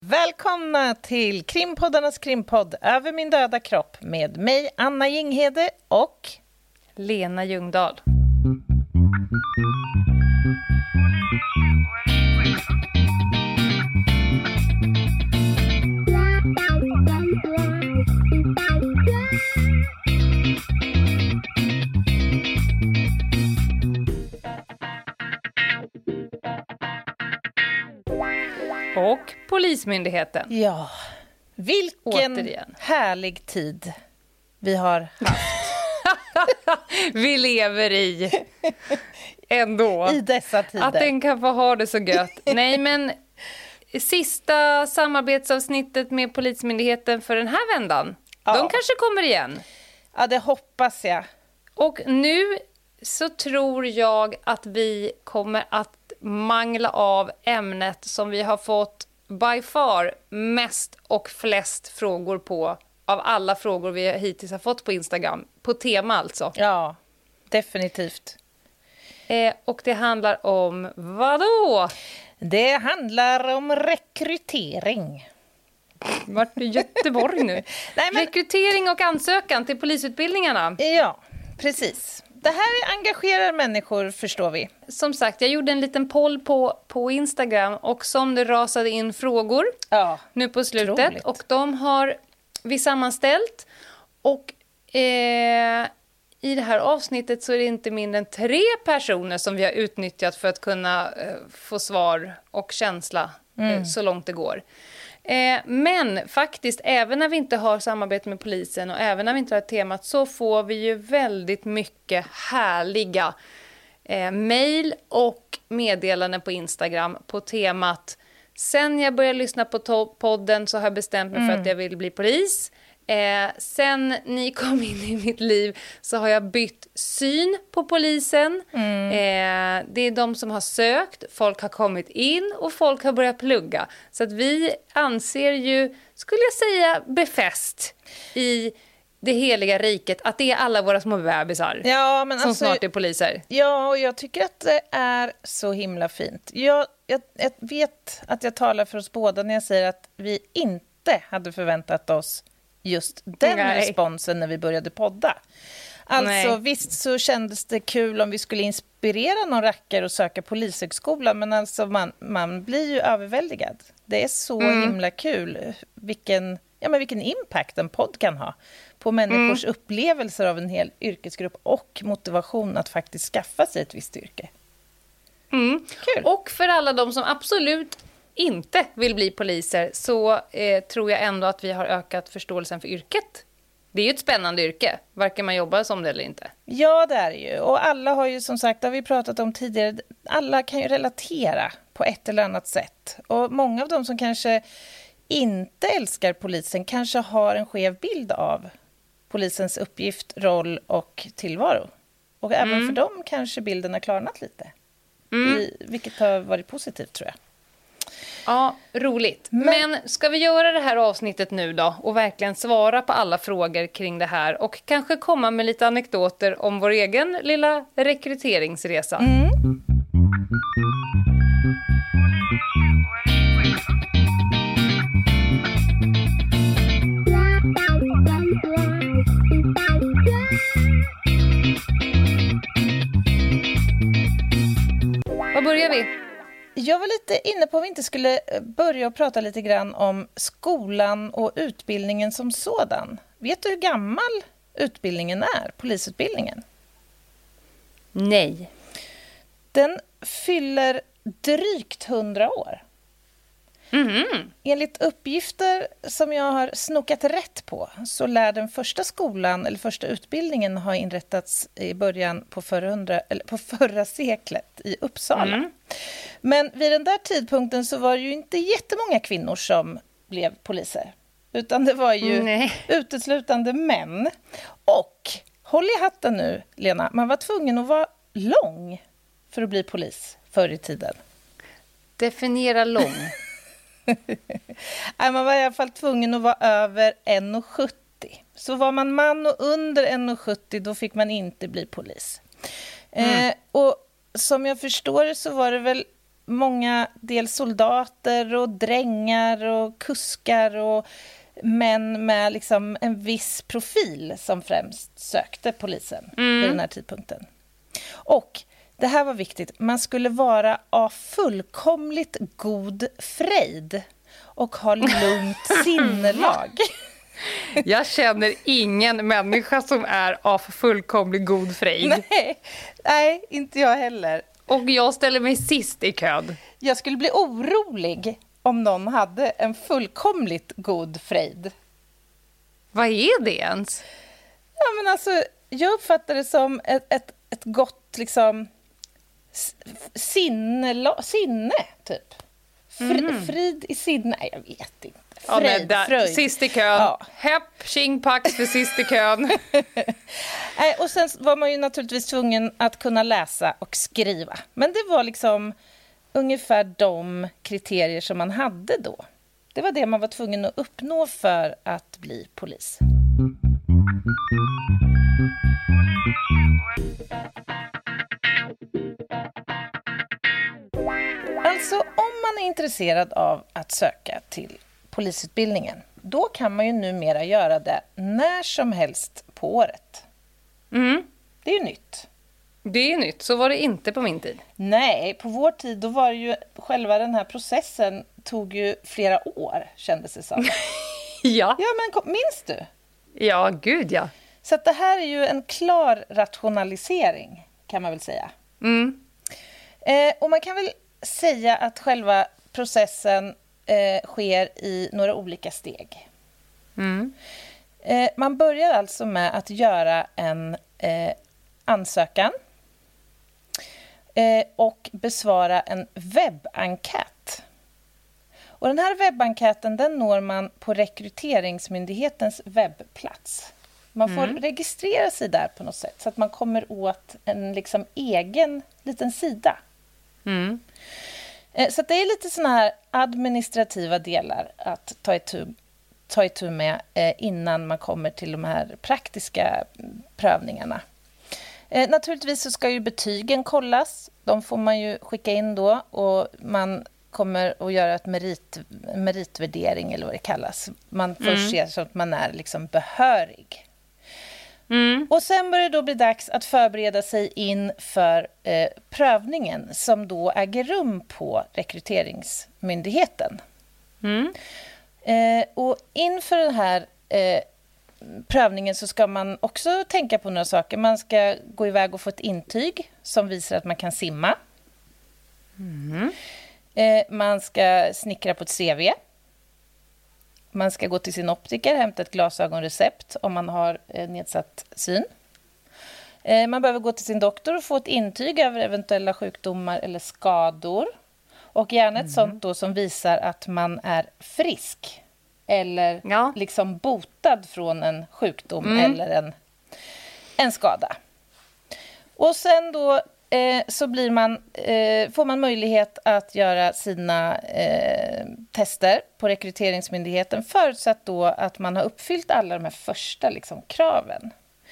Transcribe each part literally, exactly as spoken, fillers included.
Välkomna till Krimpoddarnas krimpodd Över min döda kropp med mig Anna Jinghede och Lena Ljungdahl. Och Polismyndigheten. Ja, vilken Återigen. härlig tid vi har haft. Vi lever i ändå. I dessa tider. Att den kan få ha det så gött. Nej, men sista samarbetsavsnittet med Polismyndigheten för den här vändan. Ja. De kanske kommer igen. Ja, det hoppas jag. Och nu så tror jag att vi kommer att mangla av ämnet som vi har fått by far mest och flest frågor på av alla frågor vi hittills har fått på Instagram. På tema alltså. Ja, definitivt. Eh, och det handlar om vad då? Det handlar om rekrytering. Vart är Göteborg nu? Nej, men... Rekrytering och ansökan till polisutbildningarna. Ja, precis. Det här engagerar människor, förstår vi. Som sagt, jag gjorde en liten poll på, på Instagram och som det rasade in frågor ja, nu på slutet. troligt. Och de har vi sammanställt. Och eh, i det här avsnittet så är det inte mindre än tre personer som vi har utnyttjat för att kunna eh, få svar och känsla mm. eh, så långt det går. Eh, men faktiskt, även när vi inte har samarbete med polisen och även när vi inte har temat så får vi ju väldigt mycket härliga eh, mejl och meddelanden på Instagram på temat sen jag började lyssna på to- podden så har jag bestämt mig mm. för att jag vill bli polis. Eh, sen ni kom in i mitt liv så har jag bytt syn på polisen. Mm. Eh, det är de som har sökt, folk har kommit in och folk har börjat plugga. Så att vi anser ju, skulle jag säga, befäst i det heliga riket att det är alla våra små bebisar ja, men som alltså, snart är poliser. Ja, och jag tycker att det är så himla fint. Jag, jag, jag vet att jag talar för oss båda när jag säger att vi inte hade förväntat oss just den Nej. responsen när vi började podda. Alltså Nej. visst så kändes det kul om vi skulle inspirera någon rackare att söka polishögskolan, men alltså man, man blir ju överväldigad. Det är så mm. himla kul vilken, ja, men vilken impact en podd kan ha på människors mm. upplevelser av en hel yrkesgrupp och motivation att faktiskt skaffa sig ett visst yrke. Mm. Kul. Och för alla de som absolut inte vill bli poliser så eh, tror jag ändå att vi har ökat förståelsen för yrket. Det är ju ett spännande yrke, varken man jobbar som det eller inte. Ja, det är det ju. Och alla har ju som sagt, det har vi pratat om tidigare, alla kan ju relatera på ett eller annat sätt. Och många av dem som kanske inte älskar polisen kanske har en skev bild av polisens uppgift, roll och tillvaro. Och även mm. för dem kanske bilden har klarnat lite. Mm. I, vilket har varit positivt, tror jag. Ja, roligt. Men... Men ska vi göra det här avsnittet nu då och verkligen svara på alla frågor kring det här och kanske komma med lite anekdoter om vår egen lilla rekryteringsresa? Mm. Var börjar vi? Jag var lite inne på om vi inte skulle börja och prata lite grann om skolan och utbildningen som sådan. Vet du hur gammal utbildningen är, polisutbildningen? Nej. Den fyller drygt hundra år. Mm-hmm. Enligt uppgifter som jag har snokat rätt på så lär den första skolan eller första utbildningen ha inrättats i början på förra, hundra, eller på förra seklet i Uppsala. Mm. Men vid den där tidpunkten så var det ju inte jättemånga kvinnor som blev poliser. Utan det var ju Nej. uteslutande män. Och håll i hatten nu, Lena, man var tvungen att vara lång för att bli polis förr i tiden. Definiera lång. Nej, man var i alla fall tvungen att vara över en komma sjuttio. Så var man man och under en komma sjuttio då fick man inte bli polis. Mm. Eh, och som jag förstår det så var det väl många dels soldater och drängar och kuskar och män med liksom en viss profil som främst sökte polisen mm. vid den här tidpunkten. Och det här var viktigt. Man skulle vara av fullkomligt god frejd och ha lugnt sinnelag. Jag känner ingen människa som är av fullkomligt god frejd. Nej, nej, inte jag heller. Och jag ställer mig sist i kön. Jag skulle bli orolig om någon hade en fullkomligt god frejd. Vad är det ens? Ja, men alltså, jag uppfattar det som ett, ett, ett gott liksom, sinne, sinne, typ. Fri, mm. Frid i sinne. Nej, jag vet inte. Fröjd, ja, där, sist i kön. Ja. Hepp, tjing, pax för sist i kön. Nej, och sen var man ju naturligtvis tvungen att kunna läsa och skriva. Men det var liksom ungefär de kriterier som man hade då. Det var det man var tvungen att uppnå för att bli polis. Alltså, om man är intresserad av att söka till polisutbildningen, då kan man ju numera göra det när som helst på året. Mm. Det är ju nytt. Det är nytt, så var det inte på min tid. Nej, på vår tid då var det ju själva den här processen tog ju flera år, kändes det som. Ja. Ja, men kom, minns du? Ja, gud ja. Så att det här är ju en klar rationalisering, kan man väl säga. Mm. Eh, och man kan väl säga att själva processen eh, sker i några olika steg. Mm. Eh, man börjar alltså med att göra en eh, ansökan eh, och besvara en webbenkät. Och den här webbenkäten, den når man på Rekryteringsmyndighetens webbplats. Man får mm. registrera sig där på något sätt så att man kommer åt en liksom egen liten sida. Mm. Så det är lite såna här administrativa delar att ta itu, ta itu med innan man kommer till de här praktiska prövningarna. Naturligtvis så ska ju betygen kollas. De får man ju skicka in då och man kommer att göra ett merit, meritvärdering eller vad det kallas. Man får mm. se så att man är liksom behörig. Mm. Och sen börjar det då bli dags att förbereda sig in för eh, prövningen som då äger rum på Rekryteringsmyndigheten. Mm. Eh, och inför den här eh, prövningen så ska man också tänka på några saker. Man ska gå iväg och få ett intyg som visar att man kan simma. Mm. Eh, man ska snickra på ett C V. Man ska gå till sin optiker, hämta ett glasögonrecept om man har eh, nedsatt syn. Eh, man behöver gå till sin doktor och få ett intyg över eventuella sjukdomar eller skador. Och gärna ett mm. sånt då som visar att man är frisk eller ja. liksom botad från en sjukdom mm. eller en, en skada. Och sen då eh, så blir man, eh, får man möjlighet att göra sina eh, tester på Rekryteringsmyndigheten förutsatt då att man har uppfyllt alla de här första liksom, kraven.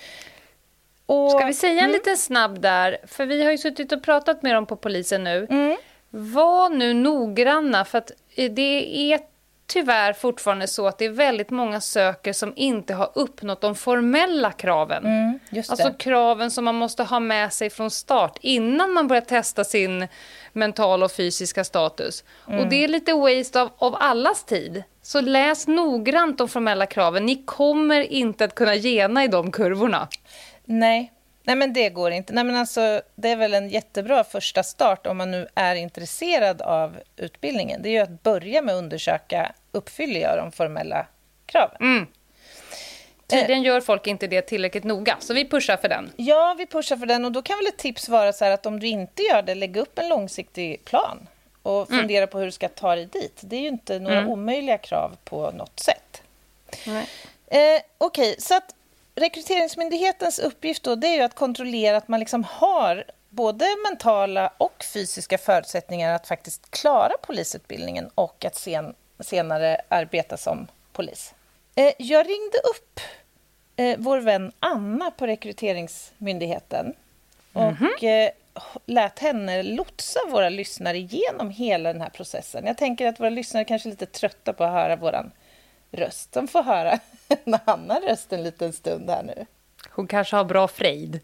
Och, ska vi säga en mm. liten snabb där? För vi har ju suttit och pratat med dem på polisen nu. Mm. Var nu noggranna, för att det är tyvärr fortfarande så att det är väldigt många söker som inte har uppnått de formella kraven. Mm, just alltså det. kraven som man måste ha med sig från start innan man börjar testa sin mentala och fysiska status. Mm. Och det är lite waste av, av allas tid. Så läs noggrant de formella kraven. Ni kommer inte att kunna gena i de kurvorna. Nej. Nej, men det går inte. Nej, men alltså, det är väl en jättebra första start om man nu är intresserad av utbildningen. Det är ju att börja med att undersöka, uppfyller jag de formella kraven? Mm. Tydligen gör folk inte det tillräckligt noga, så vi pushar för den. Ja, vi pushar för den och då kan väl ett tips vara så här att om du inte gör det, lägg upp en långsiktig plan och fundera mm. på hur du ska ta dig dit. Det är ju inte några mm. omöjliga krav på något sätt. Nej. Eh, Okej, okay, så att Rekryteringsmyndighetens uppgift då, det är ju att kontrollera att man liksom har både mentala och fysiska förutsättningar att faktiskt klara polisutbildningen och att sen, senare arbeta som polis. Eh, jag ringde upp eh, vår vän Anna på Rekryteringsmyndigheten. Mm-hmm. Och eh, lät henne lotsa våra lyssnare igenom hela den här processen. Jag tänker att våra lyssnare kanske är lite trötta på att höra våran röst. De får höra en annan röst en liten stund här nu. Hon kanske har bra frejd.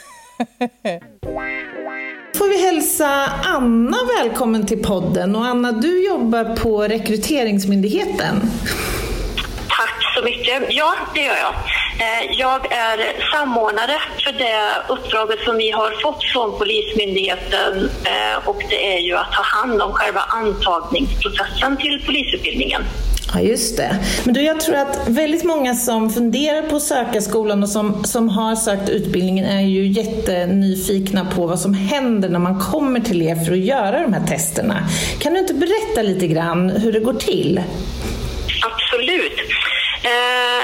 Får vi hälsa Anna välkommen till podden. Och Anna, du jobbar på Rekryteringsmyndigheten. Tack så mycket. Ja, det gör jag. Jag är samordnare för det uppdraget som vi har fått från Polismyndigheten, och det är ju att ta hand om själva antagningsprocessen till polisutbildningen. Ja, just det. Men du, jag tror att väldigt många som funderar på att söka skolan och som, som har sökt utbildningen är ju jättenyfikna på vad som händer när man kommer till er för att göra de här testerna. Kan du inte berätta lite grann hur det går till? Absolut. Eh...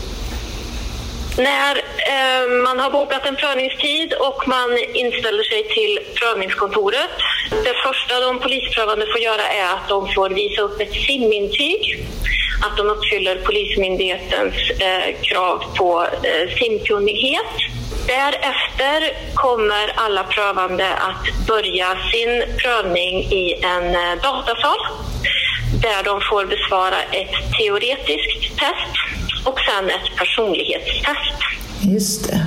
När eh, man har bokat en prövningstid och man inställer sig till prövningskontoret, det första de polisprövande får göra är att de får visa upp ett simintyg, att de uppfyller Polismyndighetens eh, krav på eh, simkunnighet. Därefter kommer alla prövande att börja sin prövning i en eh, datasal där de får besvara ett teoretiskt test och sen ett personlighetstest. Just det.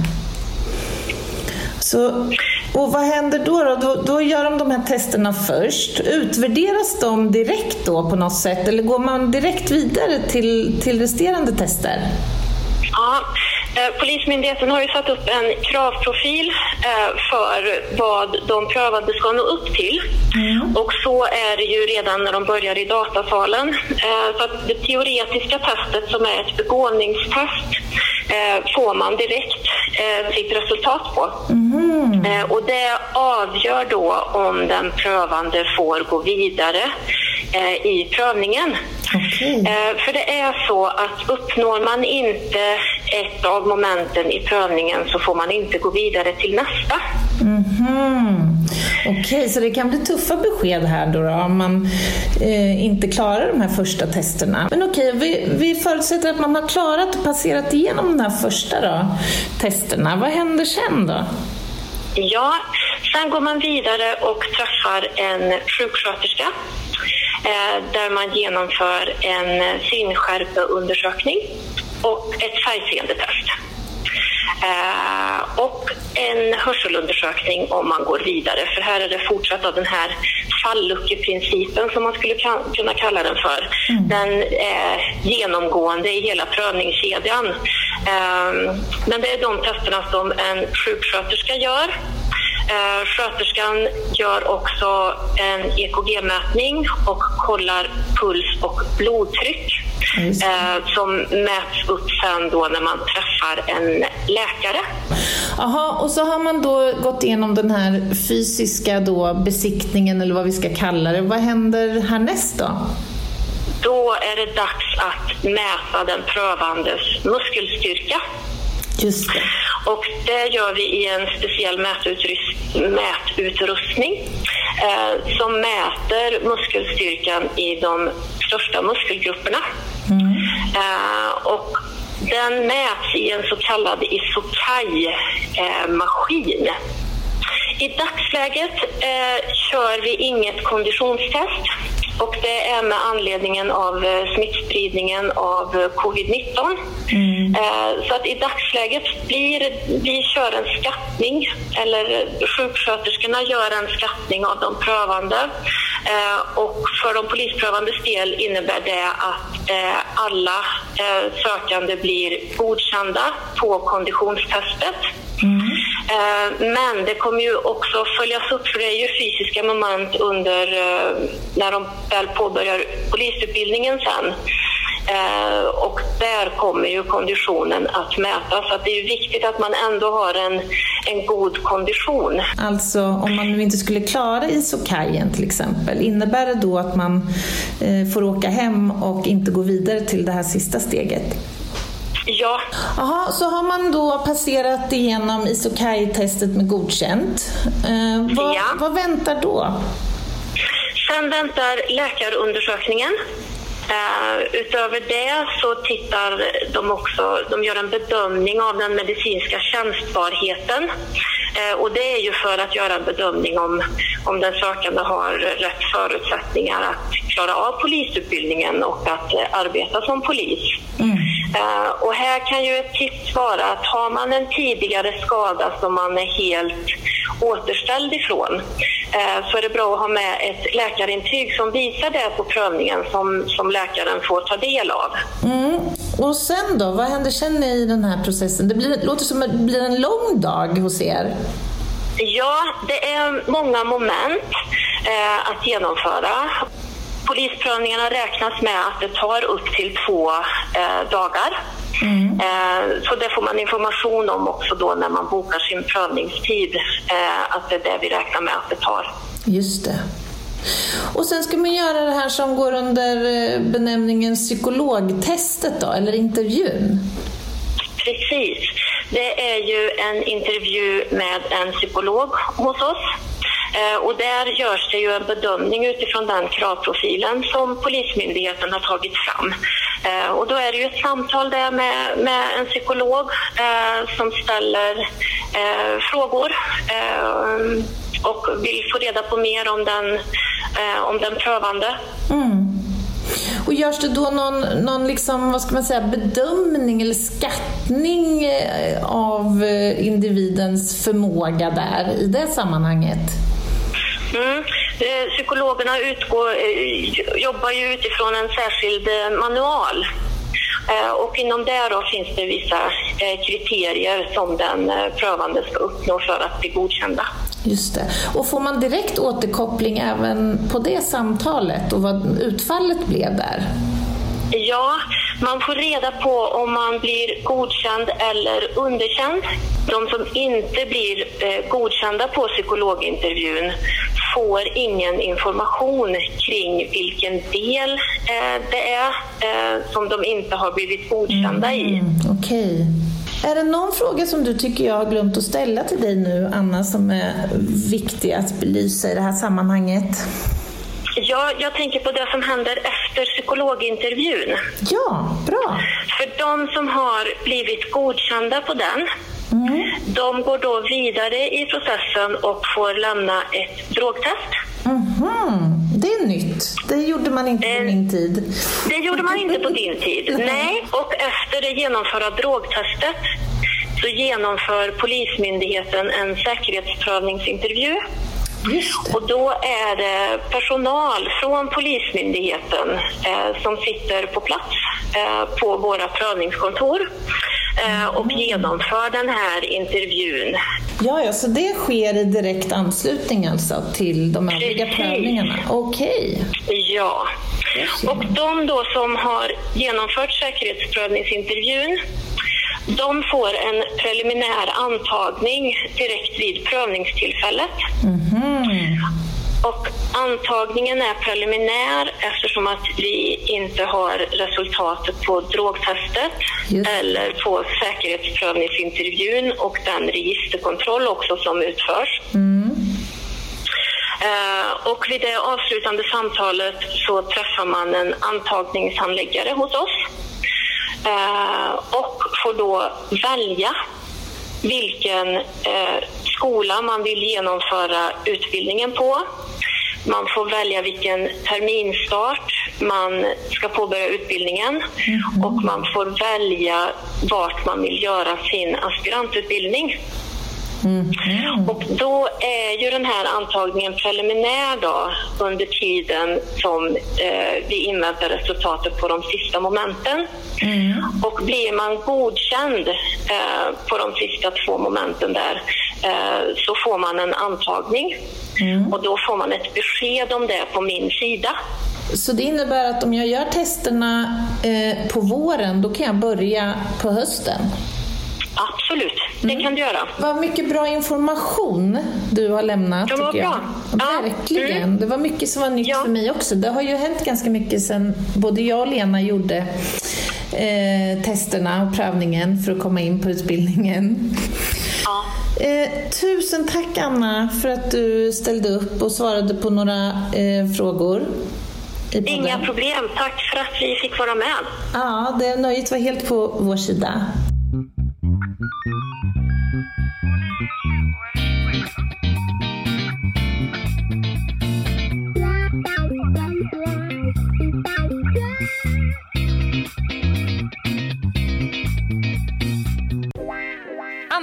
Så, och vad händer då, då? Då, då gör de de här testerna först. Utvärderas de direkt då på något sätt? Eller går man direkt vidare till, till resterande tester? Ja, eh, Polismyndigheten har ju satt upp en kravprofil eh, för vad de prövade ska nå upp till. Mm. Och så är det ju redan när de börjar i datasalen. Eh, så att det teoretiska testet, som är ett begåvningstest, eh, får man direkt eh, sitt resultat på. Mm. Eh, och det avgör då om den prövande får gå vidare eh, i prövningen. Okay. Eh, för det är så att uppnår man inte ett av momenten i prövningen så får man inte gå vidare till nästa. Mm-hmm. Okej, okay, så det kan bli tuffa besked här då, då om man eh, inte klarar de här första testerna. Men okej, okay, vi, vi förutsätter att man har klarat och passerat igenom de här första då, testerna. Vad händer sen då? Ja, sen går man vidare och träffar en sjuksköterska där man genomför en synskärpeundersökning och ett färgseendetest. Eh, och en hörselundersökning om man går vidare. För här är det fortsatt av den här falluckeprincipen som man skulle kunna kalla den för. Mm. Den är genomgående i hela prövningskedjan. Eh, men det är de testerna som en sjuksköterska gör. Eh, sköterskan gör också en E K G-mätning och kollar puls och blodtryck eh, som mäts upp sen då när man träffar en läkare. Aha, och så har man då gått igenom den här fysiska då besiktningen, eller vad vi ska kalla det. Vad händer härnäst då? Då är det dags att mäta den prövandes muskelstyrka. Just det. Och det gör vi i en speciell mätutrustning eh, som mäter muskelstyrkan i de största muskelgrupperna. Mm. Eh, och den mäts i en så kallad Isokaj-maskin. I dagsläget eh, kör vi inget konditionstest. Och det är med anledningen av smittspridningen av covid nitton. Mm. Så att i dagsläget blir vi kör en skattning, eller sjuksköterskorna gör en skattning av de prövande. Och för de polisprövandes del innebär det att alla sökande blir godkända på konditionstestet. Mm. Men det kommer ju också följas upp, för det är ju fysiska moment under när de väl påbörjar polisutbildningen sen. Och där kommer ju konditionen att mätas, så att det är ju viktigt att man ändå har en, en god kondition. Alltså om man nu inte skulle klara isokajen till exempel, innebär det då att man eh, får åka hem och inte gå vidare till det här sista steget? Ja. Jaha, så har man då passerat igenom isokaj-testet med godkänt. Eh, vad, ja. vad väntar då? Sen väntar läkarundersökningen. Uh, utöver det så tittar de också, de gör en bedömning av den medicinska tjänstbarheten Eh, och det är ju för att göra en bedömning om, om den sökande har rätt förutsättningar att klara av polisutbildningen och att eh, arbeta som polis. Mm. Uh, och här kan ju ett tips vara att har man en tidigare skada som man är helt återställd ifrån uh, så är det bra att ha med ett läkarintyg som visar det på prövningen som, som läkaren får ta del av. Mm. Och sen då, vad händer sen i den här processen? Det, blir, det låter som att det blir en lång dag hos er. Ja, det är många moment uh, att genomföra. Polisprövningarna räknas med att det tar upp till två eh, dagar. Mm. Eh, så det får man information om också då när man bokar sin prövningstid. Eh, att det är det vi räknar med att det tar. Just det. Och sen ska man göra det här som går under benämningen psykologtestet då, eller intervjun? Precis. Det är ju en intervju med en psykolog hos oss. Och där görs det ju en bedömning utifrån den kravprofilen som Polismyndigheten har tagit fram. Och då är det ju ett samtal där med, med en psykolog eh, som ställer eh, frågor eh, och vill få reda på mer om den, eh, om den prövande. Mm. Och görs det då någon, någon liksom, vad ska man säga, bedömning eller skattning av individens förmåga där i det sammanhanget? Mm. Psykologerna utgår, jobbar ju utifrån en särskild manual. Och inom det då finns det vissa kriterier som den prövande ska uppnå för att bli godkända. Just det. Och får man direkt återkoppling även på det samtalet och vad utfallet blev där? Ja, man får reda på om man blir godkänd eller underkänd. De som inte blir eh, godkända på psykologintervjun får ingen information kring vilken del eh, det är eh, som de inte har blivit godkända mm, i. Okej. Okay. Är det någon fråga som du tycker jag har glömt att ställa till dig nu, Anna, som är viktig att belysa i det här sammanhanget? Ja, jag tänker på det som händer efter psykologintervjun. Ja, bra. För de som har blivit godkända på den, mm. de går då vidare i processen och får lämna ett drogtest. Mm-hmm. Det är nytt. Det gjorde man inte på min tid. Det gjorde man inte på din tid. Nej, och efter det genomförda drogtestet så genomför Polismyndigheten en säkerhetsprövningsintervju. Och då är det personal från Polismyndigheten eh, som sitter på plats eh, på våra prövningskontor eh, och genomför den här intervjun. Ja, ja, så det sker i direkt anslutning alltså till de övriga prövningarna. Okej. Okay. Ja. Och de då som har genomfört säkerhetsprövningsintervjun, de får en preliminär antagning direkt vid prövningstillfället. Mm-hmm. Och antagningen är preliminär eftersom att vi inte har resultatet på drogtestet Just. eller på säkerhetsprövningsintervjun och den registerkontroll också som utförs. Mm. Uh, och vid det avslutande samtalet så träffar man en antagningshandläggare hos oss. Uh, och får då välja vilken uh, skola man vill genomföra utbildningen på. Man får välja vilken terminstart man ska påbörja utbildningen mm. och man får välja vart man vill göra sin aspirantutbildning. Mm. Och då är ju den här antagningen preliminär då under tiden som eh, vi inväntar resultatet på de sista momenten. Mm. Och blir man godkänd eh, på de sista två momenten där eh, så får man en antagning. Mm. Och då får man ett besked om det på min sida. Så det innebär att om jag gör testerna eh, på våren, då kan jag börja på hösten? Absolut, det mm. kan du göra. Vad mycket bra information du har lämnat, det var tycker jag. Bra. Verkligen. Mm. Det var mycket som var nytt ja. för mig också. Det har ju hänt ganska mycket sedan både jag och Lena gjorde eh, testerna och prövningen för att komma in på utbildningen. Ja. Eh, tusen tack, Anna, för att du ställde upp och svarade på några eh, frågor. Inga problem. Tack för att vi fick vara med. Ja, det nöjet var helt på vår sida.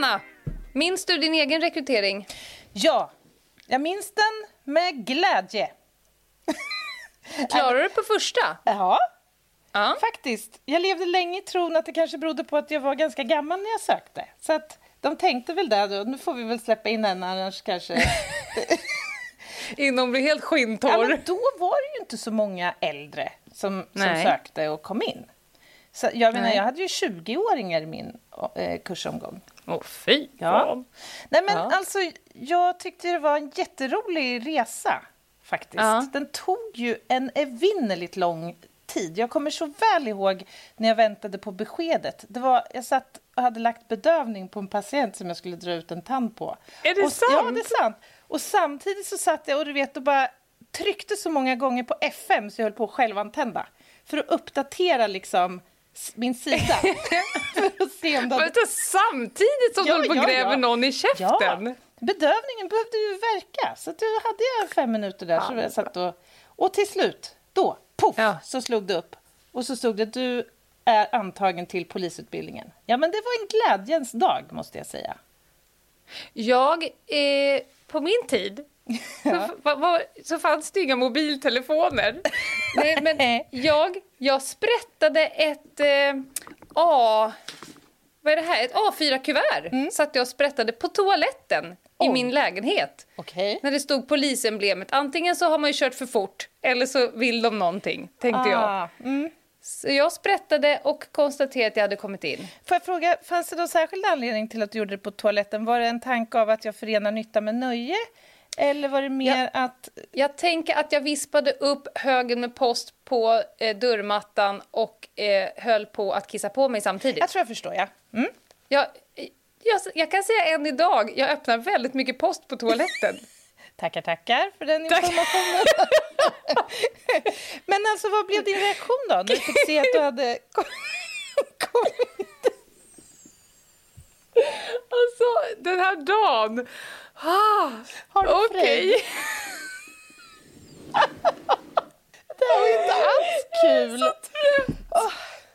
Hanna, minns du din egen rekrytering? Ja, jag minns den med glädje. Klarar du på första? Ja, Ja. faktiskt. Jag levde länge i tron att det kanske berodde på att jag var ganska gammal när jag sökte. Så att de tänkte väl där då, nu får vi väl släppa in en, annars kanske... Innan blir helt skintorr. Ja, men då var det ju inte så många äldre som, som sökte och kom in. Så jag menar, Nej. jag hade ju tjugo-åringar i min eh, kursomgång. Åh, oh, fy. Ja. Nej, men Ja. alltså, jag tyckte det var en jätterolig resa, faktiskt. Ja. Den tog ju en evinnerligt lång tid. Jag kommer så väl ihåg när jag väntade på beskedet. Det var, jag satt och hade lagt bedövning på en patient som jag skulle dra ut en tand på. Är det och, sant? Ja, det är sant. Och samtidigt så satt jag och du vet och bara tryckte så många gånger på F M så jag höll på att självantända. För att uppdatera liksom min sida. För att se om det hade... Vänta, samtidigt som Ja, du håller på ja, och gräver ja. någon i käften? Ja, bedövningen behövde ju verka. Så då hade jag fem minuter där. Så jag satt och, och till slut, då, poff, Ja. så slog det upp. Och så stod det, du är antagen till polisutbildningen. Ja, men det var en glädjens dag, måste jag säga. Jag, eh, på min tid, Ja. så, va, va, så fanns det inga mobiltelefoner. Nej, men jag, jag sprättade ett eh, A... Vad är det här? Ett A fyra-kuvert mm. satt jag och sprättade på toaletten i Oh. min lägenhet. Okej. När det stod polisemblemet. Antingen så har man ju kört för fort eller så vill de någonting, tänkte jag. Ah, mm. Så jag sprättade och konstaterade att jag hade kommit in. Får jag fråga, fanns det någon särskild anledning till att du gjorde det på toaletten? Var det en tanke av att jag förenar nytta med nöje? Eller var det mer Ja. att... Jag tänker att jag vispade upp högen med post på eh, dörrmattan och eh, höll på att kissa på mig samtidigt. Jag tror jag förstår, ja. Mm. Jag, jag, jag kan säga än idag, jag öppnar väldigt mycket post på toaletten. Tackar, tackar för den informationen. Men alltså, vad blev din reaktion då? När du fick se att du hade kommit? Alltså, den här dagen. Ah, Har du okej. frej? Det här var ju inte alls kul. Så trött. Oh.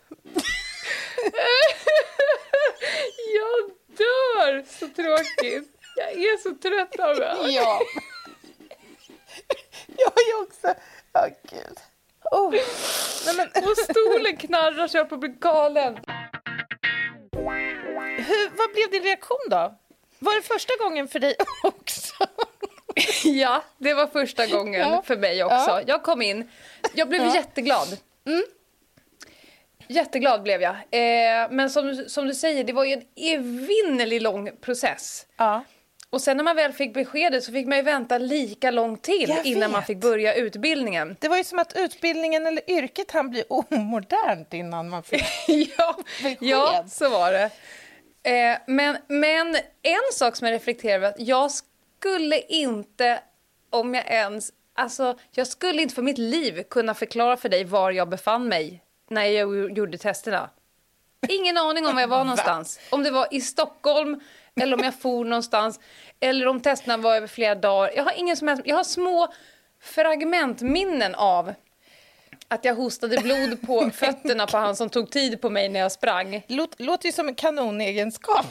Jag dör. Så tråkigt. Jag är så trött av det. Ja. Jag är ju också... Ja, oh, gud. Oh. Nej, men... Och stolen knarrar så jag på bli galen. Hur, vad blev din reaktion då? Var det första gången för dig också? Ja, det var första gången Ja. för mig också. Ja. Jag kom in. Jag blev Ja. jätteglad. Mm. Jätteglad blev jag. Eh, men som, som du säger, det var ju en evinnerlig lång process. Ja. Och sen när man väl fick beskedet så fick man ju vänta lika lång till Jag innan man vet. fick börja utbildningen. Det var ju som att utbildningen eller yrket han bli omodernt innan man fick ja, besked. ja, så var det. Eh, men, men en sak som jag reflekterar över att jag skulle inte, om jag ens, alltså jag skulle inte för mitt liv kunna förklara för dig var jag befann mig när jag gjorde testerna. Ingen aning om var jag var någonstans. Om det var i Stockholm eller om jag for någonstans eller om testerna var över flera dagar. Jag har ingen som helst, jag har små fragmentminnen av att jag hostade blod på fötterna på han som tog tid på mig när jag sprang. Låt, låter ju som en kanonegenskap.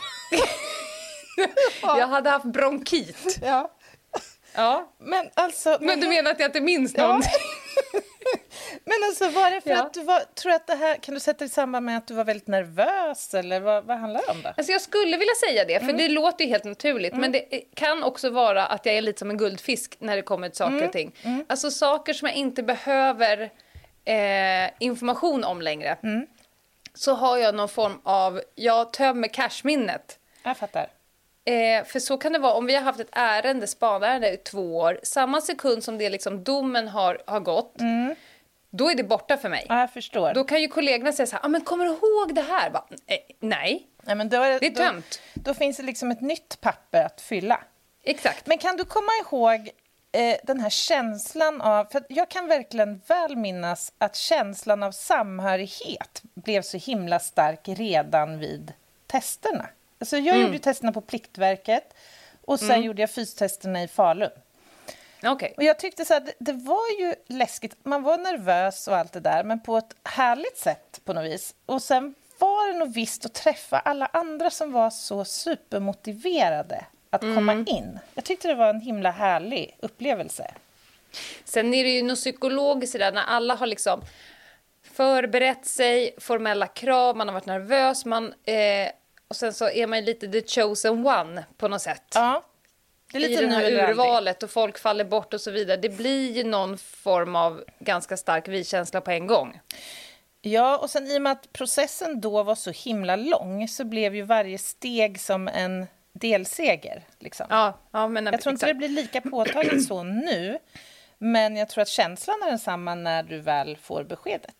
Jag hade haft bronkit. Ja. Ja. Men alltså... Men du menar att jag inte minns Ja. någonting? Men alltså, var det för Ja. att du var... Tror du att det här... Kan du sätta det i samband med att du var väldigt nervös? Eller vad, vad handlar det om då? Alltså jag skulle vilja säga det, för Mm. det låter ju helt naturligt. Men det kan också vara att jag är lite som en guldfisk när det kommer till saker och ting. Mm. Alltså saker som jag inte behöver eh, information om längre. Mm. Så har jag någon form av, jag tömmer cashminnet. Jag fattar. Eh, för så kan det vara om vi har haft ett ärende, spanärende i två år. Samma sekund som det liksom domen har, har gått. Mm. Då är det borta för mig. Ja, jag förstår. Då kan ju kollegorna säga så här, ah, men kommer du ihåg det här? Bara, eh, nej, Nej, men då är, det är då, tömt. då finns det liksom ett nytt papper att fylla. Exakt. Men kan du komma ihåg eh, den här känslan av... För jag kan verkligen väl minnas att känslan av samhörighet blev så himla stark redan vid testerna. Alltså jag Mm. gjorde ju testerna på Pliktverket och sen gjorde jag fystesterna i Falun. Okej. Och jag tyckte så här, det, det var ju läskigt. Man var nervös och allt det där, men på ett härligt sätt på något vis. Och sen var det nog visst att träffa alla andra som var så supermotiverade att mm. komma in. Jag tyckte det var en himla härlig upplevelse. Sen är det ju något psykologiskt där när alla har liksom förberett sig, formella krav, man har varit nervös, man, eh, och sen så är man lite the chosen one på något sätt. Ja, det är lite i det här nu urvalet och folk faller bort och så vidare. Det blir ju någon form av ganska stark vi-känsla på en gång. Ja, och sen i och med att processen då var så himla lång så blev ju varje steg som en delseger. Liksom. Ja, ja, men, jag tror inte det blir lika påtagligt så nu, men jag tror att känslan är densamma när du väl får beskedet.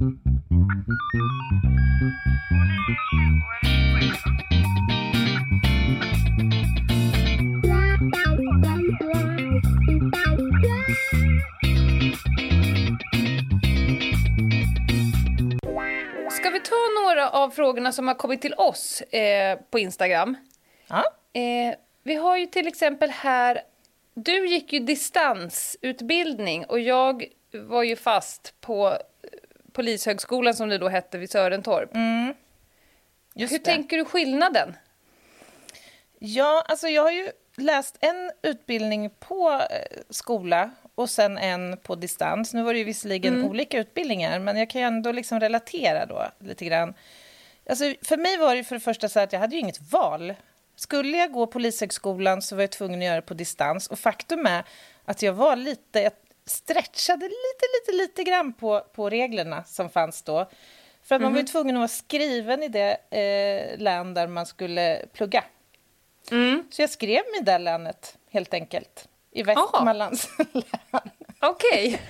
Ska vi ta några av frågorna som har kommit till oss eh, på Instagram? Ja. Eh, vi har ju till exempel här, du gick ju distansutbildning och jag var ju fast på Polishögskolan som det då hette vid Sörentorp. Mm. Just Hur det. tänker du skillnaden? Ja, alltså jag har ju läst en utbildning på eh, skola och sen en på distans. Nu var det ju visserligen mm. olika utbildningar, men jag kan ju ändå liksom relatera då lite grann. Alltså, för mig var det för det första så att jag hade ju inget val. Skulle jag gå Polishögskolan så var jag tvungen att göra det på distans. Och faktum är att jag var lite, jag stretchade lite, lite, lite grann på, på reglerna som fanns då. För att man mm. var ju tvungen att vara skriven i det eh, län där man skulle plugga. Mm. Så jag skrev mig i det länet helt enkelt. I Västmanlands län. Okej. Okay.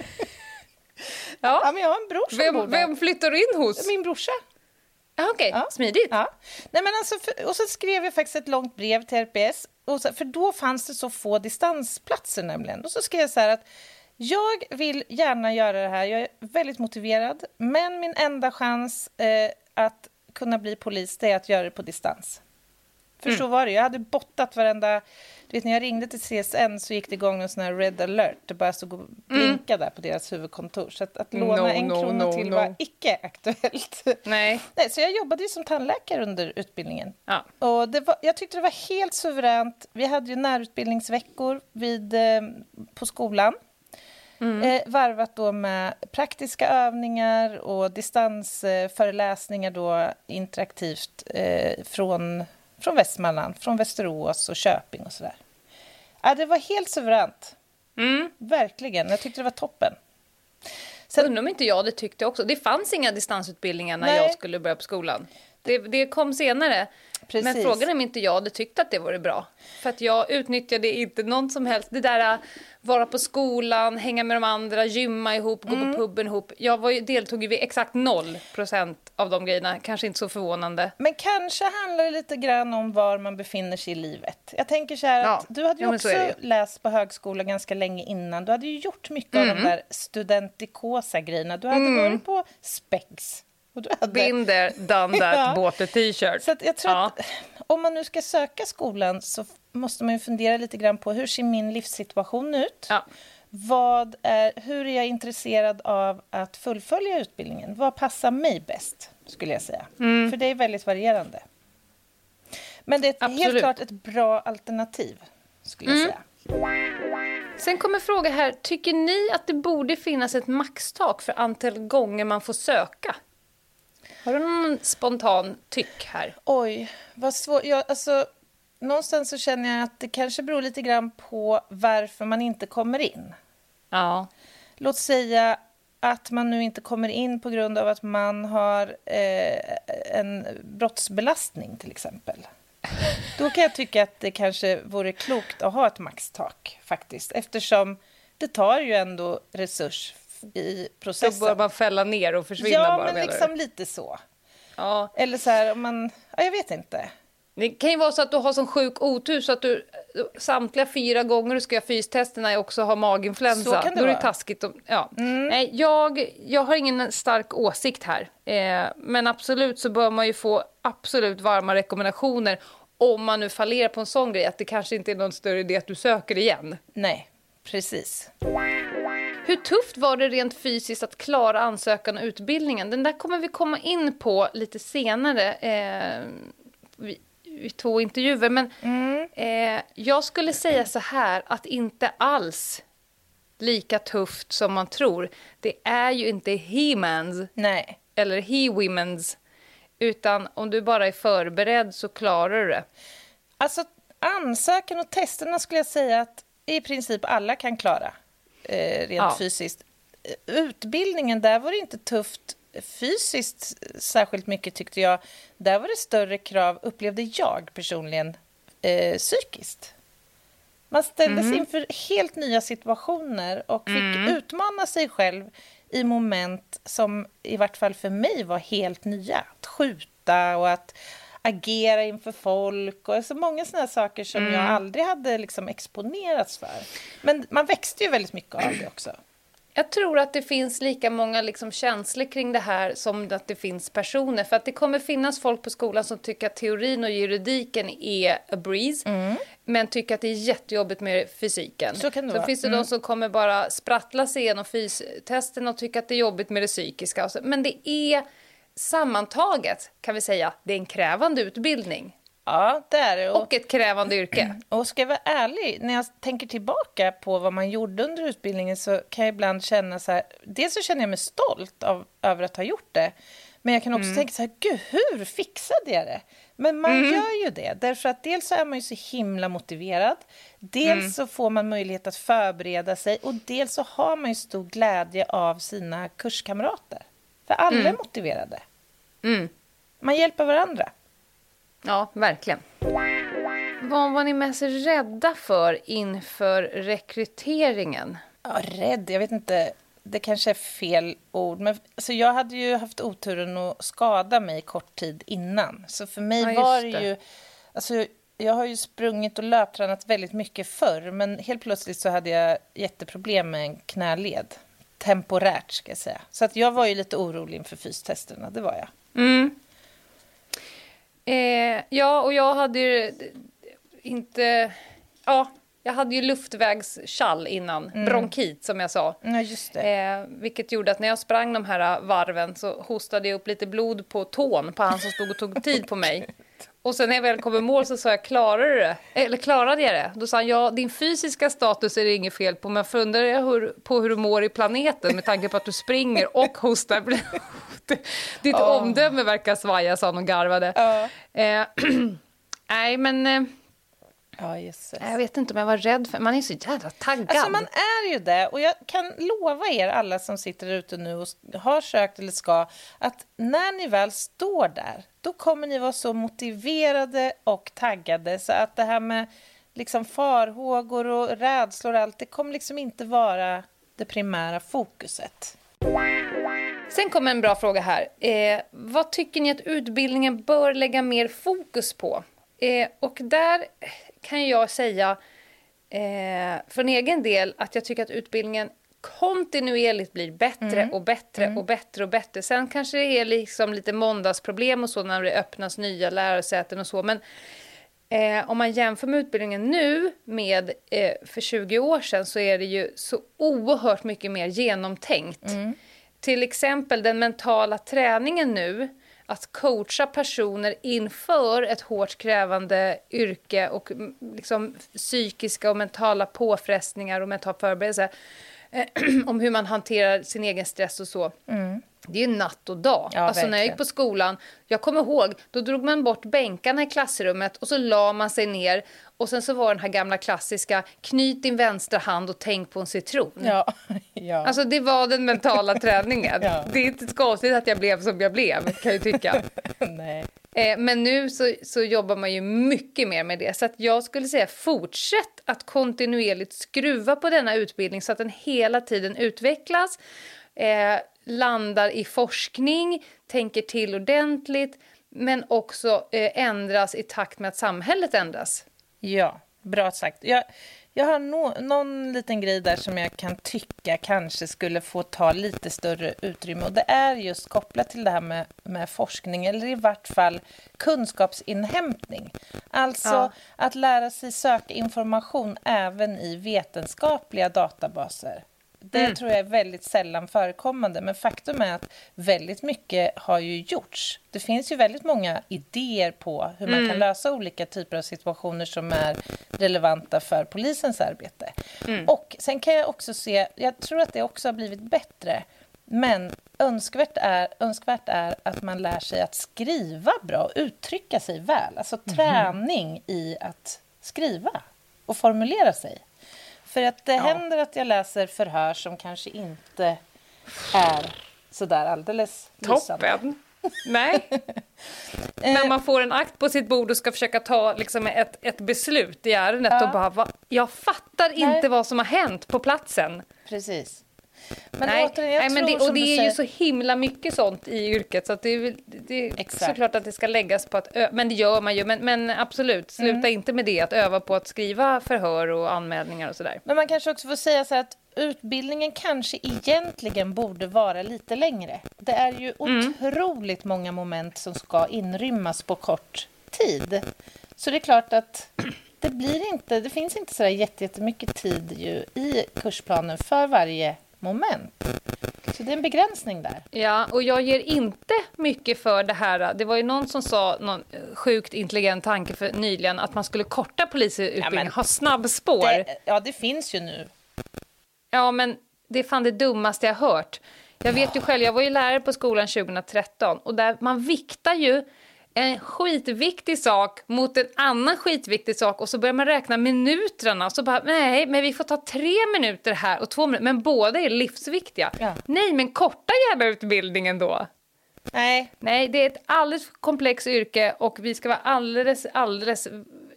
Ja. Ja, men jag har en bror som vem, bor där. Vem flyttar du in hos? Min brorsa. Okej, okay. ja. Smidigt. Ja. Nej, men alltså, för, och så skrev jag faktiskt ett långt brev till R P S. Och så, för då fanns det så få distansplatser nämligen. Och så skrev jag så här att jag vill gärna göra det här. Jag är väldigt motiverad. Men min enda chans eh, att kunna bli polis det är att göra det på distans. För mm. så var det. Jag hade bottat varenda... Du vet, när jag ringde till C S N så gick det igång en sån här red alert. Det bara stod och blinkade mm. där på deras huvudkontor. Så att, att låna no, en no, krona no, till no. var icke aktuellt. Nej. Nej, så jag jobbade ju som tandläkare under utbildningen. Ja. Och det var, jag tyckte det var helt suveränt. Vi hade ju närutbildningsveckor vid, eh, på skolan. Mm. Eh, varvat då med praktiska övningar och distansföreläsningar då interaktivt eh, från... Från Västmanland, från Västerås och Köping och sådär. Ja, det var helt suveränt. Mm. Verkligen, jag tyckte det var toppen. Sen, undrar om inte jag det tyckte också. Det fanns inga distansutbildningar när nej. jag skulle börja på skolan. Det, det kom senare. Precis. Men frågan är om inte jag det tyckte att det var bra. För att jag utnyttjade inte någon som helst. Det där att vara på skolan, hänga med de andra, gymma ihop, gå mm. på puben ihop. Jag var, deltog ju vid exakt noll procent av de grejerna. Kanske inte så förvånande. Men kanske handlar det lite grann om var man befinner sig i livet. Jag tänker så här att ja. du hade ju ja, också ju. läst på högskolan ganska länge innan. Du hade ju gjort mycket mm. av de där studentikosa grejerna. Du hade mm. varit på Spex. Hade... Binder, done that, ja. bought a t-shirt. Så att jag tror ja. att om man nu ska söka skolan så måste man ju fundera lite grann på hur ser min livssituation ut? Ja. Vad är, hur är jag intresserad av att fullfölja utbildningen? Vad passar mig bäst, skulle jag säga. Mm. För det är väldigt varierande. Men det är ett, helt klart ett bra alternativ, skulle jag mm. säga. Sen kommer fråga här, tycker ni att det borde finnas ett maxtak för antal gånger man får söka? Har du någon spontan tyck här? Oj, vad svårt. Jag, alltså, någonstans så känner jag att det kanske beror lite grann på varför man inte kommer in. Ja. Låt säga att man nu inte kommer in på grund av att man har eh, en brottsbelastning till exempel. Då kan jag tycka att det kanske vore klokt att ha ett maxtak faktiskt. Eftersom det tar ju ändå resurs i processen. Då bör man fälla ner och försvinna ja, bara. Ja, men liksom du? Lite så. Ja. Eller så här, om man... Ja, jag vet inte. Det kan ju vara så att du har sån sjuk otur så att du samtliga fyra gånger du ska göra fystesterna också har maginfluensa. Så kan det Då är det taskigt. Och, ja. mm. Nej, jag, jag har ingen stark åsikt här. Eh, men absolut så bör man ju få absolut varma rekommendationer om man nu fallerar på en sån grej att det kanske inte är någon större idé att du söker igen. Nej, precis. Hur tufft var det rent fysiskt att klara ansökan och utbildningen? Den där kommer vi komma in på lite senare eh, i, i två intervjuer. Men mm. eh, jag skulle säga så här att inte alls lika tufft som man tror. Det är ju inte he-mans Nej. eller he-womens. Utan om du bara är förberedd så klarar du det. Alltså ansökan och testerna skulle jag säga att i princip alla kan klara. Eh, rent ja. fysiskt. Utbildningen, där var det inte tufft fysiskt särskilt mycket tyckte jag. Där var det större krav, upplevde jag personligen, eh, psykiskt. Man ställdes mm. inför helt nya situationer och fick mm. utmana sig själv i moment som i vart fall för mig var helt nya. Att skjuta och att agera inför folk och så många sådana saker som mm. jag aldrig hade liksom exponerats för. Men man växte ju väldigt mycket av det också. Jag tror att det finns lika många liksom känslor kring det här som att det finns personer. För att det kommer finnas folk på skolan som tycker att teorin och juridiken är a breeze. Mm. Men tycker att det är jättejobbigt med fysiken. Så kan det Så vara. finns det mm. de som kommer bara sprattla sig igenom fystesten och tycker att det är jobbigt med det psykiska. Men det är sammantaget, kan vi säga, det är en krävande utbildning. Ja, det är det. Och, och ett krävande yrke. Och ska jag vara ärlig, när jag tänker tillbaka på vad man gjorde under utbildningen så kan jag ibland känna så här, dels så känner jag mig stolt av, över att ha gjort det. Men jag kan också mm. tänka så här, gud, hur fixade jag det? Men man mm. gör ju det, därför att dels så är man ju så himla motiverad. Dels mm. så får man möjlighet att förbereda sig och dels så har man ju stor glädje av sina kurskamrater. För alla mm. är motiverade. Mm. Man hjälper varandra. Ja, verkligen. Vad var ni mest rädda för inför rekryteringen? Ja, rädd, jag vet inte. Det kanske är fel ord. Men alltså, jag hade ju haft oturen att skada mig kort tid innan. Så för mig ja, var det ju... Alltså, jag har ju sprungit och löptränat väldigt mycket förr. Men helt plötsligt så hade jag jätteproblem med en knäled. Temporärt ska jag säga. Så att jag var ju lite orolig inför fystesterna, det var jag. Mm. Eh, ja, och jag hade ju inte... Ja, jag hade ju luftvägskall innan. Mm. Bronkit, som jag sa. Ja, just det. Eh, vilket gjorde att när jag sprang de här varven så hostade jag upp lite blod på tån på han som stod och tog tid på mig. Och sen när jag väl kom i mål så sa jag, klarade du det? Eller klarade jag det? Då sa han, ja, din fysiska status är det inget fel på. Men funderar jag hur, på hur du mår i planeten med tanke på att du springer och hostar. Ditt oh. omdöme verkar svaja, sa han och garvade. Oh. Eh, nej, men... Eh, Ja, Jesus. Jag vet inte om jag var rädd för... Man är så jävla taggad. Alltså man är ju det. Och jag kan lova er alla som sitter ute nu och har sökt eller ska, att när ni väl står där, då kommer ni vara så motiverade och taggade så att det här med liksom farhågor och rädslor och allt, det kommer liksom inte vara det primära fokuset. Sen kommer en bra fråga här. Eh, vad tycker ni att utbildningen bör lägga mer fokus på? Eh, och där kan jag säga eh, från egen del att jag tycker att utbildningen kontinuerligt blir bättre mm. och bättre mm. och bättre och bättre. Sen kanske det är liksom lite måndagsproblem och så när det öppnas nya lärosäten och så. Men eh, om man jämför med utbildningen nu med eh, för tjugo år sedan så är det ju så oerhört mycket mer genomtänkt. Mm. Till exempel den mentala träningen nu. Att coacha personer inför ett hårt krävande yrke och liksom psykiska och mentala påfrestningar och mental förberedelse eh, om hur man hanterar sin egen stress och så. Mm. Det är ju natt och dag. Ja, alltså verkligen. när jag gick på skolan, jag kommer ihåg, då drog man bort bänkarna i klassrummet och så la man sig ner och sen så var den här gamla klassiska, knyt din vänstra hand och tänk på en citron. Ja, ja. Alltså det var den mentala träningen. Ja. Det är inte konstigt att jag blev som jag blev, kan jag tycka. Nej. Eh, men nu så, så jobbar man ju mycket mer med det. Så att jag skulle säga, fortsätt att kontinuerligt skruva på denna utbildning så att den hela tiden utvecklas. Eh, landar i forskning, tänker till ordentligt, men också eh, ändras i takt med att samhället ändras. Ja, bra sagt. Jag, jag har no, någon liten grej där som jag kan tycka kanske skulle få ta lite större utrymme. Och det är just kopplat till det här med, med forskning, eller i vart fall kunskapsinhämtning. Alltså ja. Att lära sig söka information även i vetenskapliga databaser. Det mm. tror jag är väldigt sällan förekommande. Men faktum är att väldigt mycket har ju gjorts. Det finns ju väldigt många idéer på hur man mm. kan lösa olika typer av situationer som är relevanta för polisens arbete. Mm. Och sen kan jag också se, jag tror att det också har blivit bättre. Men önskvärt är, önskvärt är att man lär sig att skriva bra och uttrycka sig väl. Alltså träning mm. i att skriva och formulera sig. För att det ja. händer att jag läser förhör som kanske inte är sådär alldeles lysande. Toppen! Nej. När man får en akt på sitt bord och ska försöka ta liksom ett, ett beslut i ärendet ja. och bara, va, jag fattar Nej. inte vad som har hänt på platsen. Precis. Men Nej, återigen, jag Nej men tror, det, och det är säger... ju så himla mycket sånt i yrket så att det är, det är såklart att det ska läggas på att ö- men det gör man ju, men, men absolut, sluta mm. inte med det, att öva på att skriva förhör och anmälningar och sådär. Men man kanske också får säga så här att utbildningen kanske egentligen borde vara lite längre. Det är ju mm. otroligt många moment som ska inrymmas på kort tid. Så det är klart att det blir inte, det finns inte så där jättemycket tid ju i kursplanen för varje moment. Så det är en begränsning där. Ja, och jag ger inte mycket för det här. Det var ju någon som sa, någon sjukt intelligent tanke för nyligen, att man skulle korta polisutbildningen, ja, ha snabbspår. Det, ja, det finns ju nu. Ja, men det är fan det dummaste jag hört. Jag vet ju själv, jag var ju lärare på skolan tjugohundratretton och där man viktar ju en skitviktig sak mot en annan skitviktig sak och så börjar man räkna minuterna och så bara, nej, men vi får ta tre minuter här och två minuter, men båda är livsviktiga. Ja. Nej, men korta gärna utbildningen då. Nej. Nej, det är ett alldeles komplext yrke och vi ska vara alldeles, alldeles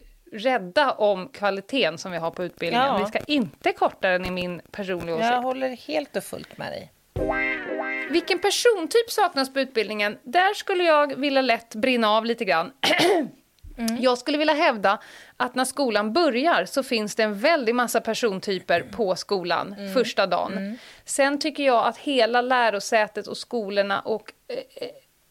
rädda om kvaliteten som vi har på utbildningen. Ja. Vi ska inte korta den i min personliga åsikt. Jag håller helt och fullt med dig. Vilken persontyp saknas på utbildningen? Där skulle jag vilja lätt brinna av lite grann. Mm. Jag skulle vilja hävda att när skolan börjar så finns det en väldig massa persontyper på skolan mm. första dagen. Mm. Sen tycker jag att hela lärosätet och skolorna och eh,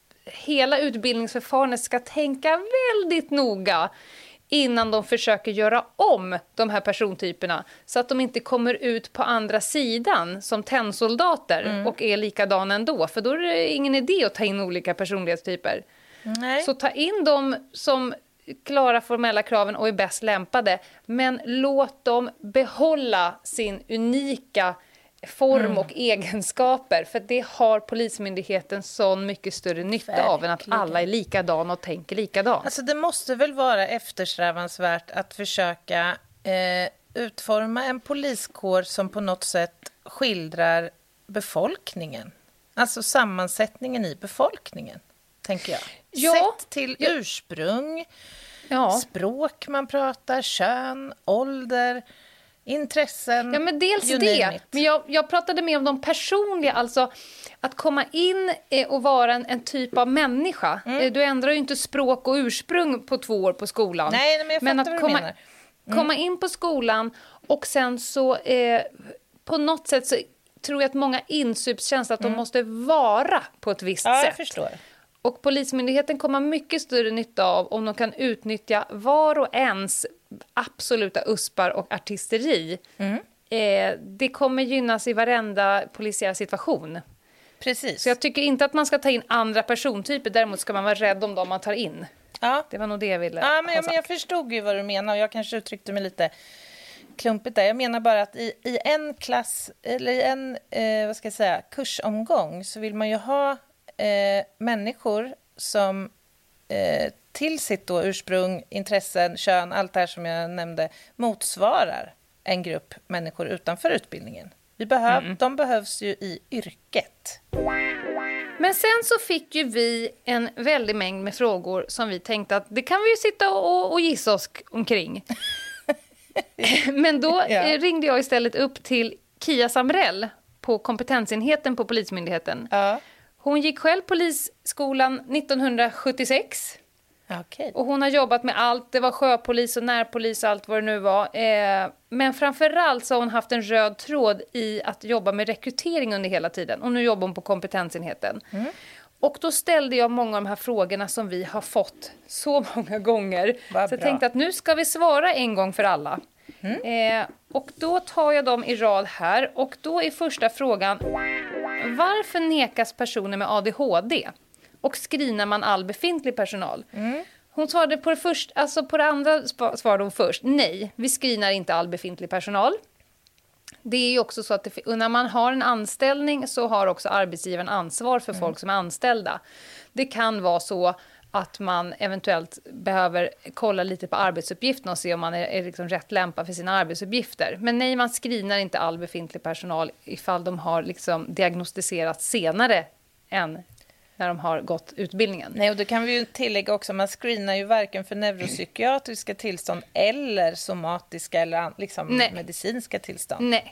hela utbildningsförfarandet ska tänka väldigt noga innan de försöker göra om de här persontyperna så att de inte kommer ut på andra sidan som tennsoldater mm. och är likadana ändå. För då är det ingen idé att ta in olika personlighetstyper. Nej. Så ta in dem som klarar formella kraven och är bäst lämpade, men låt dem behålla sin unika form mm. och egenskaper, för det har Polismyndigheten så mycket större nytta Verkligen. av än att alla är likadana och tänker likadant. Alltså det måste väl vara eftersträvansvärt att försöka eh, utforma en poliskår som på något sätt skildrar befolkningen. Alltså sammansättningen i befolkningen, tänker jag. Ja, Sett till ja. ursprung, ja. språk man pratar, kön, ålder, intressen. Ja, men dels det. Men jag, jag pratade mer om de personliga, alltså att komma in och vara en, en typ av människa. Mm. Du ändrar ju inte språk och ursprung på två år på skolan. Nej, men jag fattar men att vad komma, du menar. Mm. komma in på skolan och sen så eh, på något sätt så tror jag att många insupskänsla att mm. de måste vara på ett visst ja, sätt. Jag förstår. Och Polismyndigheten kommer mycket större nytta av om de kan utnyttja var och ens absoluta uspar och artisteri. Mm. Eh, det kommer gynnas i varenda polisiär situation. Precis. Så jag tycker inte att man ska ta in andra persontyper, däremot ska man vara rädd om dem man tar in. Ja. Det var nog det jag ville ja, men, ha ja, men jag förstod ju vad du menar och jag kanske uttryckte mig lite klumpigt där. Jag menar bara att i, i en klass, eller i en eh, vad ska jag säga, kursomgång så vill man ju ha eh, människor som eh, till sitt då ursprung, intressen, kön, allt det här som jag nämnde, motsvarar en grupp människor utanför utbildningen. Vi behöv, mm. De behövs ju i yrket. Men sen så fick ju vi en väldig mängd med frågor som vi tänkte att det kan vi ju sitta och, och gissa oss omkring. Men då ja. ringde jag istället upp till Kia Samrell på kompetensenheten på Polismyndigheten. Ja. Hon gick själv polisskolan nittonhundrasjuttiosex. Okay. Och hon har jobbat med allt. Det var sjöpolis och närpolis och allt vad det nu var. Eh, men framförallt så har hon haft en röd tråd i att jobba med rekrytering under hela tiden. Och nu jobbar hon på kompetensenheten. Mm. Och då ställde jag många av de här frågorna som vi har fått så många gånger. Vad så jag bra. tänkte att nu ska vi svara en gång för alla. Mm. Eh, och då tar jag dem i rad här. Och då är första frågan: varför nekas personer med A D H D? Och screenar man all befintlig personal? Mm. Hon svarade på det först, alltså på det andra svarade hon först. Nej, vi screenar inte all befintlig personal. Det är ju också så att det, när man har en anställning så har också arbetsgivaren ansvar för mm. folk som är anställda. Det kan vara så att man eventuellt behöver kolla lite på arbetsuppgifterna och se om man är, är liksom rätt lämpad för sina arbetsuppgifter. Men nej, man screenar inte all befintlig personal ifall de har liksom diagnostiserats senare än när de har gått utbildningen. Nej, och då kan vi ju tillägga också, man screenar ju varken för neuropsykiatriska tillstånd eller somatiska eller liksom medicinska tillstånd. Nej.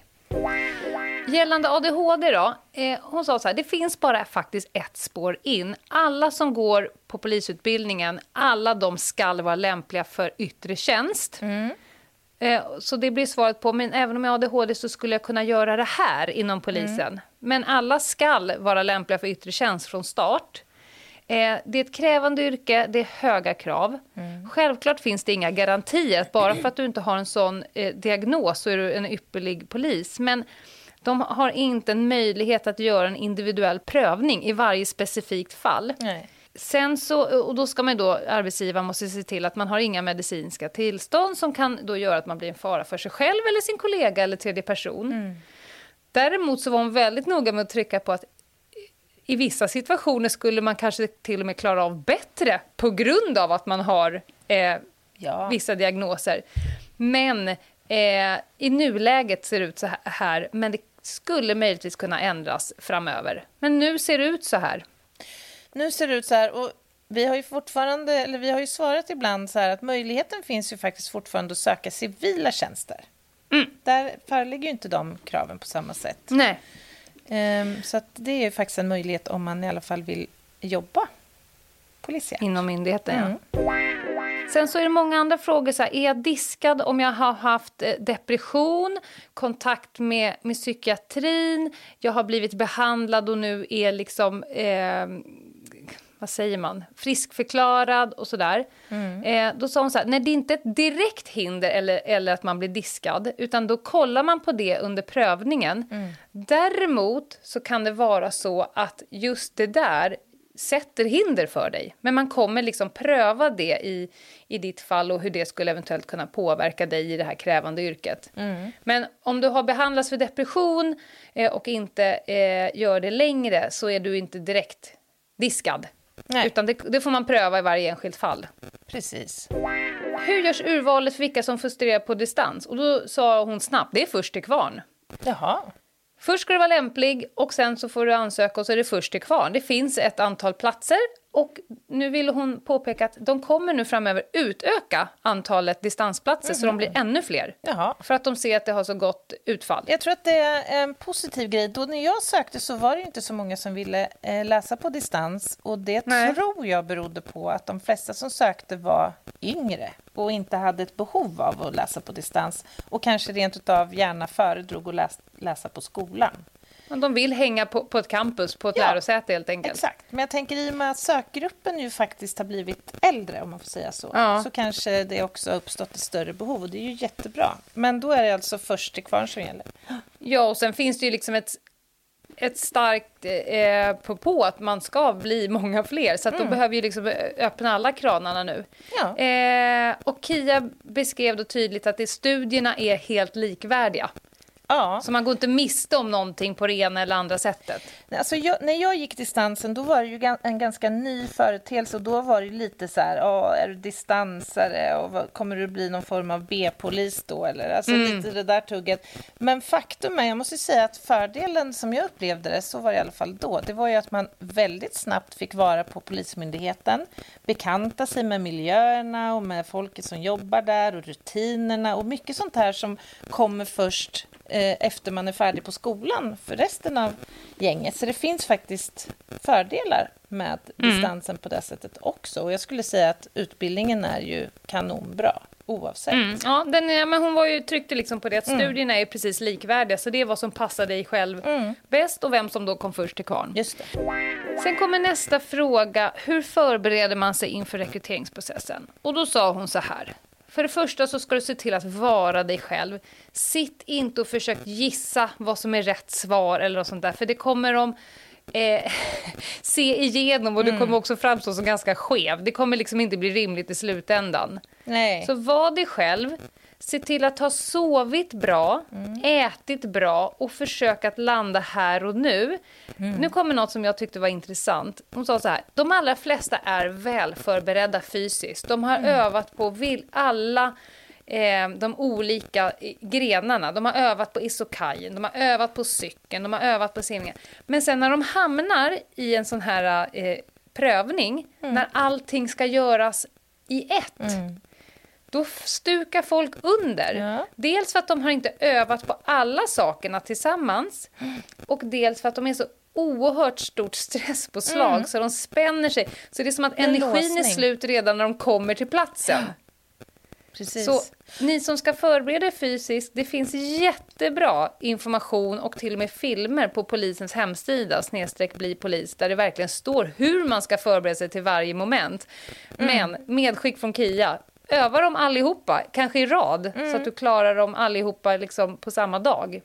Gällande A D H D då, eh, hon sa så här: det finns bara faktiskt ett spår in. Alla som går på polisutbildningen, alla de ska vara lämpliga för yttre tjänst. Mm. Eh, så det blir svaret på, men även om jag har A D H D så skulle jag kunna göra det här inom polisen. Mm. Men alla ska vara lämpliga för yttre tjänst från start. Eh, det är ett krävande yrke, det är höga krav. Mm. Självklart finns det inga garantier att bara för att du inte har en sån eh, diagnos så är du en ypperlig polis. Men de har inte en möjlighet att göra en individuell prövning i varje specifikt fall. Nej. Sen så, och då ska man då, arbetsgivaren måste se till att man har inga medicinska tillstånd som kan då göra att man blir en fara för sig själv eller sin kollega eller tredje person. Mm. Däremot så var hon väldigt noga med att trycka på att i vissa situationer skulle man kanske till och med klara av bättre på grund av att man har eh, ja. vissa diagnoser. Men eh, i nuläget ser det ut så här, men det skulle möjligtvis kunna ändras framöver. Men nu ser det ut så här. Nu ser det ut så här, och vi har ju fortfarande, eller vi har ju svarat ibland så här att möjligheten finns ju faktiskt fortfarande att söka civila tjänster. Mm. Där föreligger ju inte de kraven på samma sätt. Nej. Um, så att det är ju faktiskt en möjlighet om man i alla fall vill jobba polisiärt. Inom myndigheten, mm. ja. Sen så är det många andra frågor. Så här, är jag diskad om jag har haft depression, kontakt med, med psykiatrin, jag har blivit behandlad och nu är liksom, eh, vad säger man, friskförklarad och sådär. Mm. Eh, då sa hon så här, nej det är inte ett direkt hinder eller, eller att man blir diskad, utan då kollar man på det under prövningen. Mm. Däremot så kan det vara så att just det där sätter hinder för dig. Men man kommer liksom pröva det i, i ditt fall och hur det skulle eventuellt kunna påverka dig i det här krävande yrket. Mm. Men om du har behandlats för depression eh, och inte eh, gör det längre så är du inte direkt diskad. Nej. Utan det, det får man pröva i varje enskilt fall. Precis. Hur görs urvalet för vilka som får studera på distans? Och då sa hon snabbt, det är först till kvarn. Jaha. Först ska du vara lämplig och sen så får du ansöka och så är det först till kvarn. Det finns ett antal platser och nu vill hon påpeka att de kommer nu framöver utöka antalet distansplatser mm. så de blir ännu fler. Jaha. För att de ser att det har så gott utfall. Jag tror att det är en positiv grej. Då när jag sökte så var det inte så många som ville eh, läsa på distans och det Nej. tror jag berodde på att de flesta som sökte var yngre och inte hade ett behov av att läsa på distans och kanske rent utav gärna föredrog att läsa, läsa på skolan. Men de vill hänga på, på ett campus, på ett ja, lärosäte helt enkelt. Exakt, men jag tänker i och med att sökgruppen ju faktiskt har blivit äldre om man får säga så. Ja. Så kanske det också har uppstått ett större behov och det är ju jättebra. Men då är det alltså först till kvarn som gäller. Ja, och sen finns det ju liksom ett, ett starkt eh, på, på att man ska bli många fler. Så att mm. då behöver ju liksom öppna alla kranarna nu. Ja. Eh, och Kia beskrev då tydligt att det, studierna är helt likvärdiga. Ja. Så man går inte miste om någonting på det ena eller andra sättet. Alltså jag, när jag gick distansen då var det ju en ganska ny företeelse och då var det lite så här, åh, är du distansare och vad, kommer du bli någon form av B-polis då eller alltså mm. lite det där tugget. Men faktum är, jag måste säga att fördelen som jag upplevde det, så var det i alla fall då, det var ju att man väldigt snabbt fick vara på polismyndigheten, bekanta sig med miljöerna och med folket som jobbar där och rutinerna och mycket sånt här som kommer först efter man är färdig på skolan för resten av gänget. Så det finns faktiskt fördelar med mm. distansen på det sättet också. Och jag skulle säga att utbildningen är ju kanonbra oavsett. Mm. Ja, den är, men hon var ju tryckte liksom på det att mm. studierna är precis likvärdiga. Så det är vad som passar dig själv mm. bäst och vem som då kom först till kvarn. Just det. Sen kommer nästa fråga. Hur förbereder man sig inför rekryteringsprocessen? Och då sa hon så här. För det första så ska du se till att vara dig själv. Sitt inte och försök gissa vad som är rätt svar eller något sånt där. För det kommer de eh, se igenom och du mm. kommer också framstå som ganska skev. Det kommer liksom inte bli rimligt i slutändan. Nej. Så var dig själv. Se till att ha sovit bra, mm. ätit bra och försök att landa här och nu. Mm. Nu kommer något som jag tyckte var intressant. Hon sa så här, de allra flesta är väl förberedda fysiskt. De har mm. övat på vill alla eh, de olika grenarna. De har övat på isokajen, de har övat på cykeln, de har övat på simningen. Men sen när de hamnar i en sån här eh, prövning, mm. när allting ska göras i ett... Mm. Då stukar folk under. Ja. Dels för att de har inte övat på alla sakerna tillsammans. Mm. Och dels för att de är så oerhört stort stresspåslag mm. så de spänner sig. Så det är som att en energin låsning. Är slut redan när de kommer till platsen. Ja. Precis. Så ni som ska förbereda er fysiskt, det finns jättebra information och till och med filmer på polisens hemsida, snedstreck bli polis, där det verkligen står hur man ska förbereda sig till varje moment. Mm. Men medskick från Kia, öva dem allihopa, kanske i rad, mm. så att du klarar dem allihopa liksom på samma dag.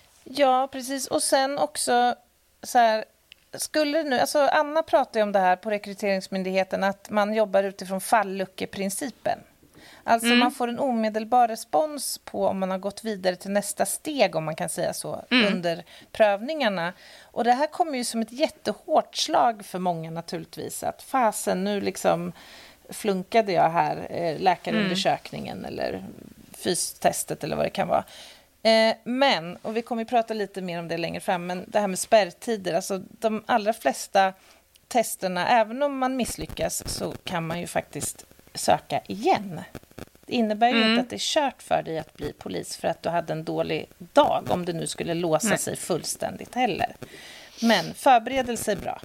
Ja, precis. Och sen också så här, skulle nu, alltså Anna pratar ju om det här på Rekryteringsmyndigheten, att man jobbar utifrån falluckeprincipen. Alltså mm. man får en omedelbar respons på om man har gått vidare till nästa steg, om man kan säga så, mm. under prövningarna. Och det här kommer ju som ett jättehårt slag för många naturligtvis, att fasen nu liksom flunkade jag här eh, läkarundersökningen mm. eller fystestet eller vad det kan vara. Eh, men, och vi kommer ju prata lite mer om det längre fram, men det här med spärrtider, alltså de allra flesta testerna, även om man misslyckas så kan man ju faktiskt söka igen. Det innebär ju mm. inte att det är kört för dig att bli polis för att du hade en dålig dag, om det nu skulle låsa Nej. sig fullständigt heller. Men förberedelse är bra.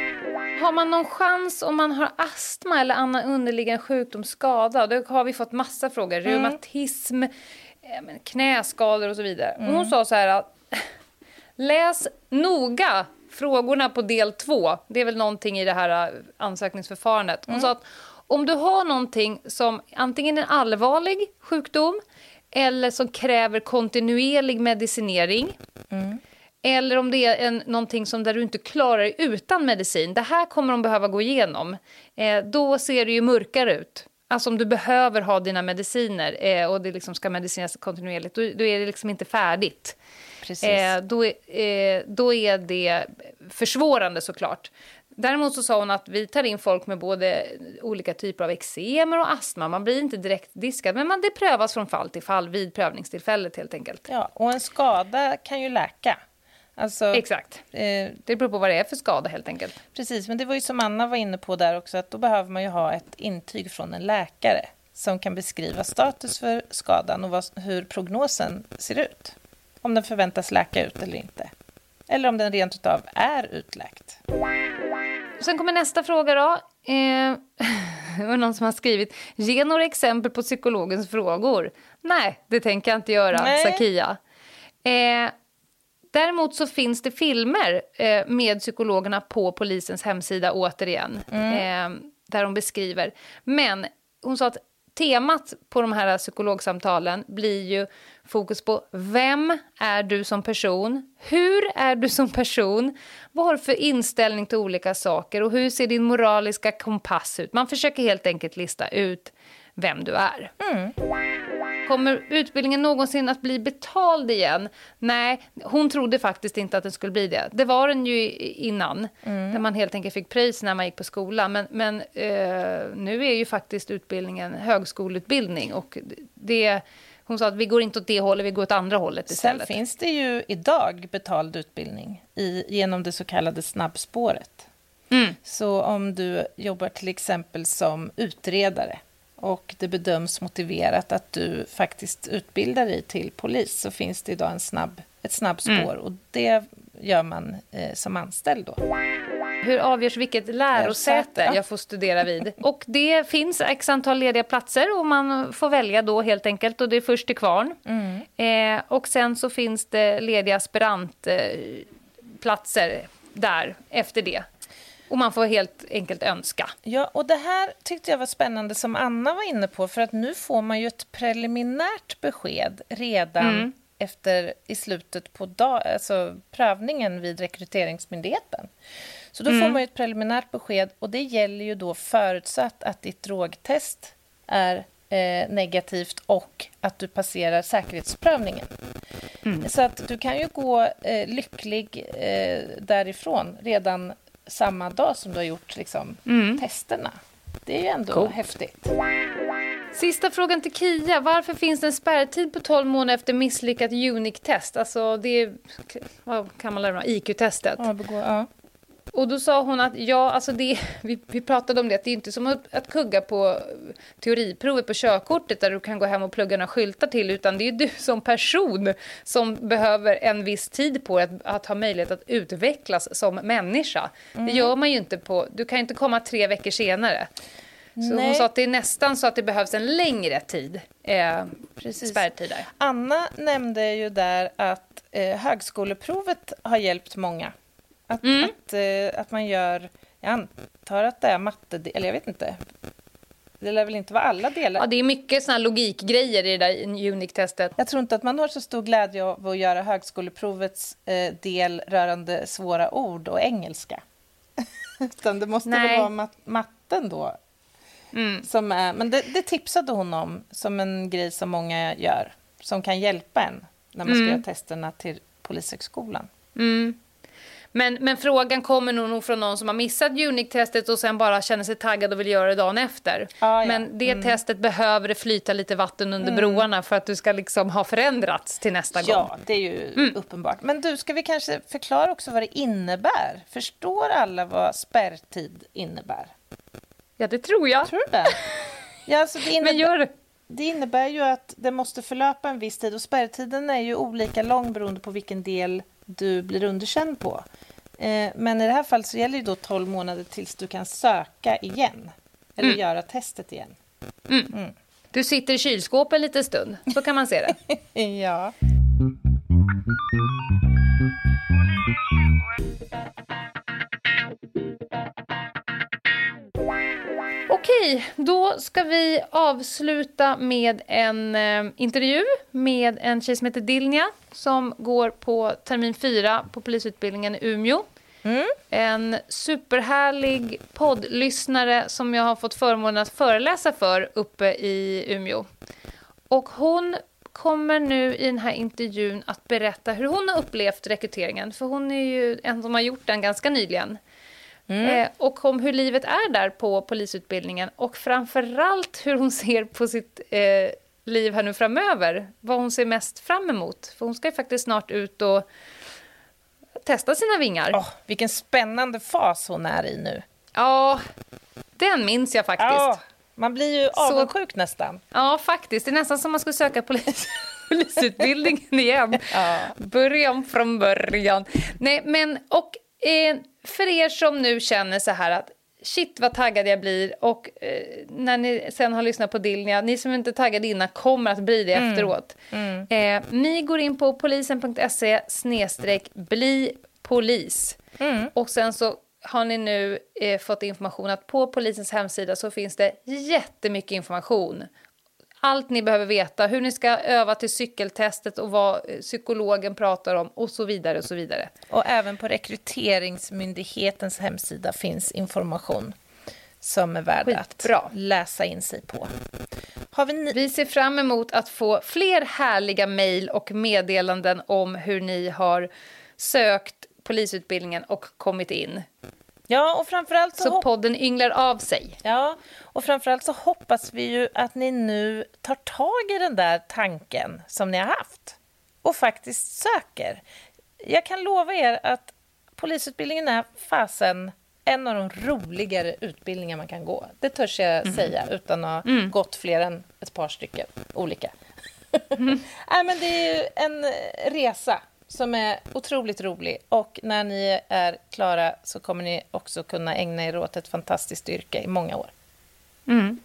Har man någon chans om man har astma eller annan underliggande sjukdomsskada? Då har vi fått massa frågor. Mm. Reumatism, knäskador och så vidare. Mm. Hon sa så här att läs noga frågorna på del två. Det är väl någonting i det här ansökningsförfarandet. Hon mm. sa att om du har någonting som antingen är en allvarlig sjukdom eller som kräver kontinuerlig medicinering, mm. eller om det är en, någonting som där du inte klarar dig utan medicin, det här kommer de behöva gå igenom, eh, då ser det ju mörkare ut. Alltså om du behöver ha dina mediciner eh, och det liksom ska medicineras kontinuerligt, då, då är det liksom inte färdigt. Precis. Eh, då, eh, då är det försvårande såklart. Däremot så sa hon att vi tar in folk med både olika typer av eksemer och astma. Man blir inte direkt diskad, men man, det prövas från fall till fall vid prövningstillfället helt enkelt. Ja, och en skada kan ju läka. Alltså, Exakt. Eh, det beror på vad det är för skada helt enkelt. Precis, men det var ju som Anna var inne på där också, att då behöver man ju ha ett intyg från en läkare som kan beskriva status för skadan och vad, hur prognosen ser ut. Om den förväntas läka ut eller inte. Eller om den rent utav är utläkt. Sen kommer nästa fråga då. Eh, det var någon som har skrivit, ge några exempel på psykologens frågor. Nej, det tänker jag inte göra, Sakia. Eh, däremot så finns det filmer eh, med psykologerna på polisens hemsida återigen. Mm. Eh, där de beskriver. Men hon sa att temat på de här psykologsamtalen blir ju fokus på vem är du som person? Hur är du som person? Vad har du för inställning till olika saker? Och hur ser din moraliska kompass ut? Man försöker helt enkelt lista ut vem du är. Mm. Kommer utbildningen någonsin att bli betald igen? Nej, hon trodde faktiskt inte att den skulle bli det. Det var den ju innan, mm. där man helt enkelt fick pris när man gick på skolan. Men, men eh, nu är ju faktiskt utbildningen högskoleutbildning. Och det, hon sa att vi går inte åt det hållet, vi går åt andra hållet istället. Sen finns det ju idag betald utbildning i, genom det så kallade snabbspåret. Mm. Så om du jobbar till exempel som utredare och det bedöms motiverat att du faktiskt utbildar dig till polis, så finns det idag en snabb, ett snabbspår. Mm. Och det gör man eh, som anställd då. Hur avgörs vilket lärosäte jag får studera vid? Och det finns x antal lediga platser och man får välja då helt enkelt. Och det är först till kvarn. Mm. Eh, och sen så finns det lediga aspirantplatser eh, där efter det. Och man får helt enkelt önska. Ja, och det här tyckte jag var spännande som Anna var inne på. För att nu får man ju ett preliminärt besked redan mm. efter i slutet på dag, alltså prövningen vid rekryteringsmyndigheten. Så då mm. får man ju ett preliminärt besked och det gäller ju då förutsatt att ditt drogtest är eh, negativt och att du passerar säkerhetsprövningen. Mm. Så att du kan ju gå eh, lycklig eh, därifrån redan samma dag som du har gjort liksom, mm. testerna. Det är ju ändå cool. Häftigt. Sista frågan till Kia. Varför finns det en spärrtid på tolv månader efter misslyckat Unique-test? Alltså det är, vad kan man lära I Q-testet. Ja, begå, ja. Och då sa hon att ja, alltså det, vi, vi pratade om det, att det är inte som att, att kugga på teoriprovet på körkortet där du kan gå hem och plugga några skyltar till, utan det är du som person som behöver en viss tid på att, att ha möjlighet att utvecklas som människa. Mm. Det gör man ju inte på, du kan ju inte komma tre veckor senare. Så Nej. Hon sa att det är nästan så att det behövs en längre tid, eh, spärrtid där. Anna nämnde ju där att eh, högskoleprovet har hjälpt många. Att, mm. att, eh, att man gör, jag antar att det är matte, eller jag vet inte. Det lär väl inte vara alla delar. Ja, det är mycket såna logikgrejer i det där Unique-testet. Jag tror inte att man har så stor glädje av att göra högskoleprovets eh, del rörande svåra ord och engelska. Utan det måste Nej. väl vara mat- matten då. Mm. Som är, men det, det tipsade hon om som en grej som många gör. Som kan hjälpa en när man ska mm. göra testerna till Polishögskolan. Mm. Men, men frågan kommer nog från någon som har missat Unique-testet och sen bara känner sig taggad och vill göra det dagen efter. Ah, ja. Men det mm. testet behöver det flyta lite vatten under mm. broarna för att du ska liksom ha förändrats till nästa ja, gång. Ja, det är ju mm. uppenbart. Men du, ska vi kanske förklara också vad det innebär? Förstår alla vad spärrtid innebär? Ja, det tror jag. Tror du det? Ja, alltså det innebär... Men gör det. Det innebär ju att det måste förlöpa en viss tid och spärrtiden är ju olika lång beroende på vilken del du blir underkänd på. Eh, men i det här fallet så gäller det då tolv månader tills du kan söka igen. Eller mm. göra testet igen. Mm. Mm. Du sitter i kylskåpet en liten stund, så kan man se det. Ja. Okej, då ska vi avsluta med en eh, intervju med en tjej som heter Dilnia som går på termin fyra på polisutbildningen i Umeå. Mm. En superhärlig poddlyssnare som jag har fått förmånen att föreläsa för uppe i Umeå. Och hon kommer nu i den här intervjun att berätta hur hon har upplevt rekryteringen. För hon är ju en som har gjort den ganska nyligen. Mm. Eh, och om hur livet är där på polisutbildningen och framförallt hur hon ser på sitt eh, liv här nu framöver. Vad hon ser mest fram emot. För hon ska ju faktiskt snart ut och testa sina vingar. Oh, vilken spännande fas hon är i nu. Ja, den minns jag faktiskt. Ja, man blir ju avundsjuk Så, nästan. Ja, faktiskt. Det är nästan som man skulle söka polis, polisutbildningen igen. Ja. Början från början. Nej, men och... Eh, för er som nu känner så här att shit vad taggad jag blir och eh, när ni sen har lyssnat på Dilnia, ni som inte är taggade innan kommer att bli det mm. efteråt. Mm. Eh, ni går in på polisen punkt se snedstreck bli polis mm. och sen så har ni nu eh, fått information att på polisens hemsida så finns det jättemycket information. Allt ni behöver veta, hur ni ska öva till cykeltestet och vad psykologen pratar om och så vidare och så vidare. Och även på rekryteringsmyndighetens hemsida finns information som är värd Skitbra. Att läsa in sig på. Har vi, ni- vi ser fram emot att få fler härliga mejl och meddelanden om hur ni har sökt polisutbildningen och kommit in. Ja, och framförallt så, så hopp- podden ynglar av sig. Ja, och framförallt så hoppas vi ju att ni nu tar tag i den där tanken som ni har haft och faktiskt söker. Jag kan lova er att polisutbildningen är fasen en av de roligare utbildningar man kan gå. Det törs jag mm. säga utan att ha mm. gått fler än ett par stycken olika. Mm. Nej, men det är ju en resa som är otroligt rolig. Och när ni är klara så kommer ni också kunna ägna er åt ett fantastiskt yrke i många år. Mm.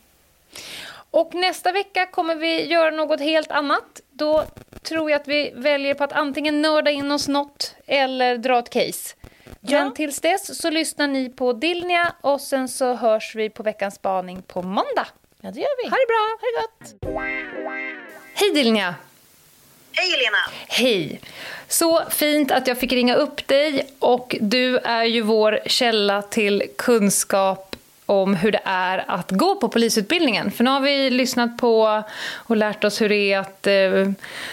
Och nästa vecka kommer vi göra något helt annat. Då tror jag att vi väljer på att antingen nörda in oss något eller dra ett case. Ja. Men tills dess så lyssnar ni på Dilnia och sen så hörs vi på veckans spaning på måndag. Ja, det gör vi. Ha det bra, ha det gott. Hej Dilnia. Hej Helena. Hej. Så fint att jag fick ringa upp dig, och du är ju vår källa till kunskap om hur det är att gå på polisutbildningen. För nu har vi lyssnat på och lärt oss hur det är att eh,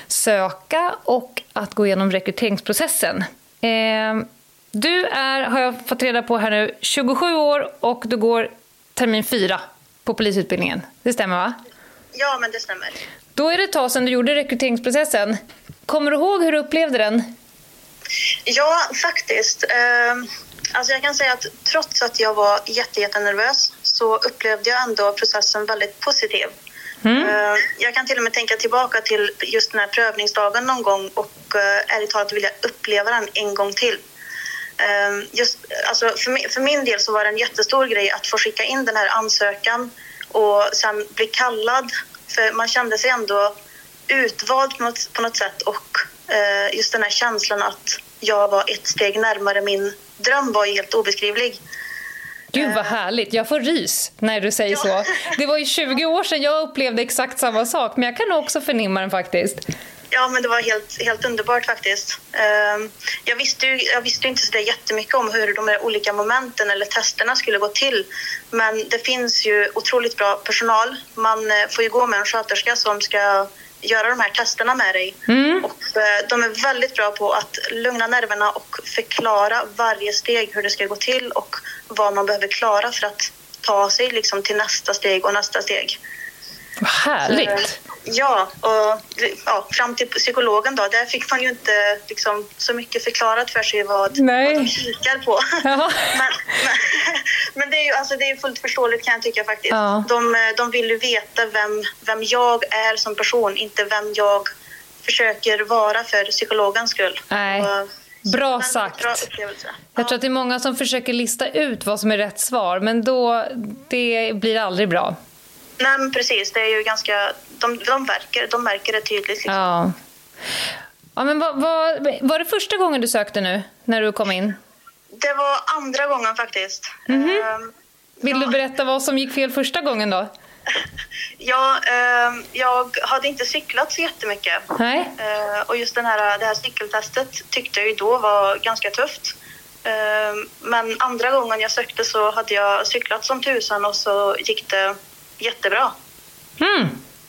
söka och att gå igenom rekryteringsprocessen. Eh, du är, har jag fått reda på här nu, tjugosju år och du går termin fyra på polisutbildningen. Det stämmer, va? Ja, men det stämmer. Då är det ett tag sedan du gjorde rekryteringsprocessen. Kommer du ihåg hur du upplevde den? Ja, faktiskt. Eh, alltså jag kan säga att trots att jag var jätte, jättenervös så upplevde jag ändå processen väldigt positiv. Mm. Eh, jag kan till och med tänka tillbaka till just den här prövningsdagen någon gång och eh, ärligt talat vilja uppleva den en gång till. Eh, just, alltså för, min, för min del så var det en jättestor grej att få skicka in den här ansökan och sen bli kallad. För man kände sig ändå utvald på något, på något sätt, och eh, just den här känslan att jag var ett steg närmare min dröm var helt obeskrivlig. Gud vad härligt, jag får rys när du säger ja. så. Det var ju tjugo år sedan jag upplevde exakt samma sak, men jag kan också förnimma den faktiskt. Ja, men det var helt, helt underbart faktiskt. Uh, jag, visste ju, jag visste ju inte så där jättemycket om hur de här olika momenten eller testerna skulle gå till. Men det finns ju otroligt bra personal. Man uh, får ju gå med en sköterska som ska göra de här testerna med dig. Mm. Och, uh, de är väldigt bra på att lugna nerverna och förklara varje steg hur det ska gå till och vad man behöver klara för att ta sig liksom, till nästa steg och nästa steg. Vad härligt! Ja, och ja, fram till psykologen då, där fick man ju inte liksom, så mycket förklarat för sig vad, vad de kikar på. men, men, men det är ju alltså, det är fullt förståeligt kan jag tycka faktiskt. Ja. De, de vill ju veta vem, vem jag är som person, inte vem jag försöker vara för psykologens skull. Nej. Och, bra sagt. Bra upplevelse. Jag tror att det är många som försöker lista ut vad som är rätt svar, men då det blir aldrig bra. Nej, men precis. Det är ju ganska... De, de, verkar, de märker det tydligt. Liksom. Ja. Ja, men vad, vad, var det första gången du sökte nu, när du kom in? Det var andra gången faktiskt. Mm-hmm. Uh, Vill ja. du berätta vad som gick fel första gången då? Ja, uh, jag hade inte cyklat så jättemycket. Nej. Uh, och just den här, det här cykeltestet tyckte jag ju då var ganska tufft. Uh, men andra gången jag sökte så hade jag cyklat som tusan och så gick det jättebra. Mm.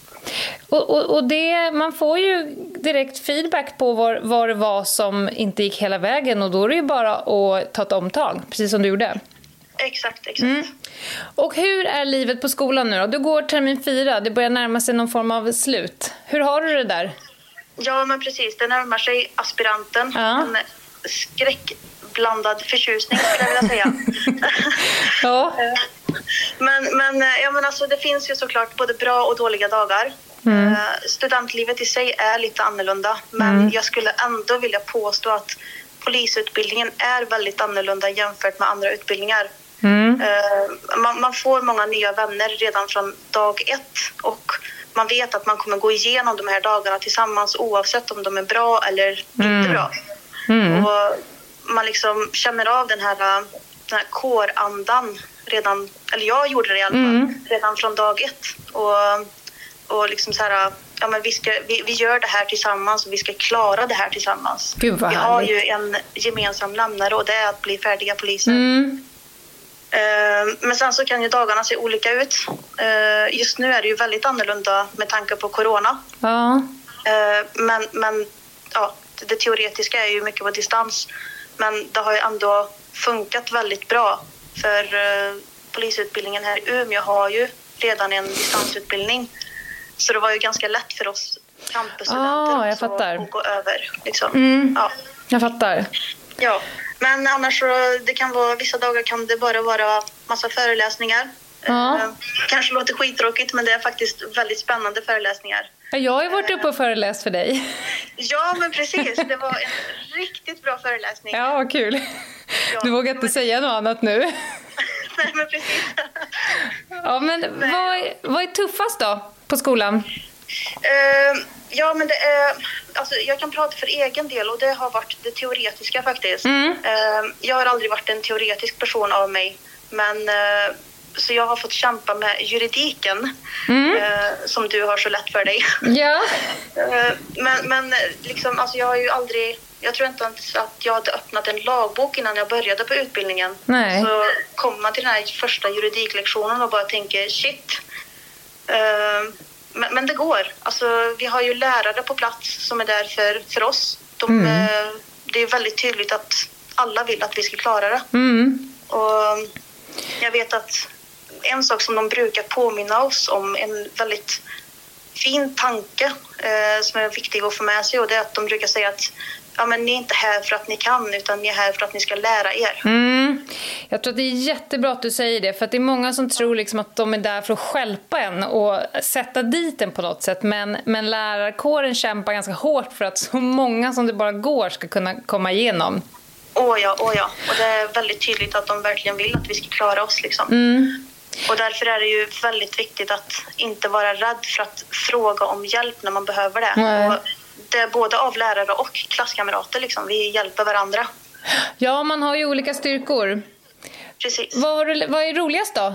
Och, och, och det, man får ju direkt feedback på vad, vad det var som inte gick hela vägen, och då är det ju bara att ta ett omtag, precis som du gjorde. Exakt, exakt. Mm. Och hur är livet på skolan nu då? Du går termin fyra, det börjar närma sig någon form av slut. Hur har du det där? Ja, men precis, det närmar sig aspiranten. Ja. En skräckblandad förtjusning skulle jag vilja säga. Ja. Men, men, ja, men alltså, det finns ju såklart både bra och dåliga dagar. Mm. Studentlivet i sig är lite annorlunda. Men mm. jag skulle ändå vilja påstå att polisutbildningen är väldigt annorlunda jämfört med andra utbildningar. Mm. Man, man får många nya vänner redan från dag ett. Och man vet att man kommer gå igenom de här dagarna tillsammans oavsett om de är bra eller mm. inte bra. Mm. Och man liksom känner av den här, den här kårandan redan, eller jag gjorde det i alla fall, mm. redan från dag ett. Och, och liksom så här, ja, men vi, ska, vi, vi gör det här tillsammans och vi ska klara det här tillsammans. Gud, vad vi härligt. har ju en gemensam nämnare och det är att bli färdiga poliser. Mm. Uh, men sen så kan ju dagarna se olika ut. Uh, just nu är det ju väldigt annorlunda med tanke på corona. Ja. Uh, men men ja, det, det teoretiska är ju mycket på distans. Men det har ju ändå funkat väldigt bra. För uh, polisutbildningen här i Umeå har ju redan en distansutbildning. Så det var ju ganska lätt för oss campusstudenter ah, jag fattar. att gå över. Liksom. Mm, ja. Jag fattar. Ja, men annars så det kan vara, vissa dagar kan det bara vara massa föreläsningar. Ja. Uh, kanske låter skittråkigt, men det är faktiskt väldigt spännande föreläsningar. Jag har ju varit uppe och föreläst för dig. Ja, men precis. Det var en riktigt bra föreläsning. Ja, vad kul. Ja, du vågar inte men... säga något annat nu. Nej, men precis. Ja, men, men... Vad, är, vad är tuffast då på skolan? Uh, ja, men det är... alltså, jag kan prata för egen del och det har varit det teoretiska faktiskt. Mm. Uh, jag har aldrig varit en teoretisk person av mig, men uh, så jag har fått kämpa med juridiken mm. uh, som du har så lätt för dig. Ja. uh, men men liksom, alltså, jag har ju aldrig, jag tror inte ens att jag hade öppnat en lagbok innan jag började på utbildningen. Nej. Så kommer man till den här första juridiklektionen och bara tänker shit. Uh, Men, men det går. Alltså, vi har ju lärare på plats som är där för, för oss. De, mm. eh, det är väldigt tydligt att alla vill att vi ska klara det. Mm. Och jag vet att en sak som de brukar påminna oss om, en väldigt fin tanke eh, som är viktig att få med sig, och det är att de brukar säga att ja, men ni är inte här för att ni kan, utan ni är här för att ni ska lära er. Mm. Jag tror att det är jättebra att du säger det, för att det är många som tror liksom att de är där för att stjälpa en och sätta dit en på något sätt, men, men lärarkåren kämpar ganska hårt för att så många som det bara går ska kunna komma igenom. Åh ja, åh ja. Och det är väldigt tydligt att de verkligen vill att vi ska klara oss liksom. Mm. Och därför är det ju väldigt viktigt att inte vara rädd för att fråga om hjälp när man behöver det. Nej. Och det är både av lärare och klasskamrater liksom. Vi hjälper varandra. Ja, man har ju olika styrkor. Precis. Vad, har du, vad är roligast då?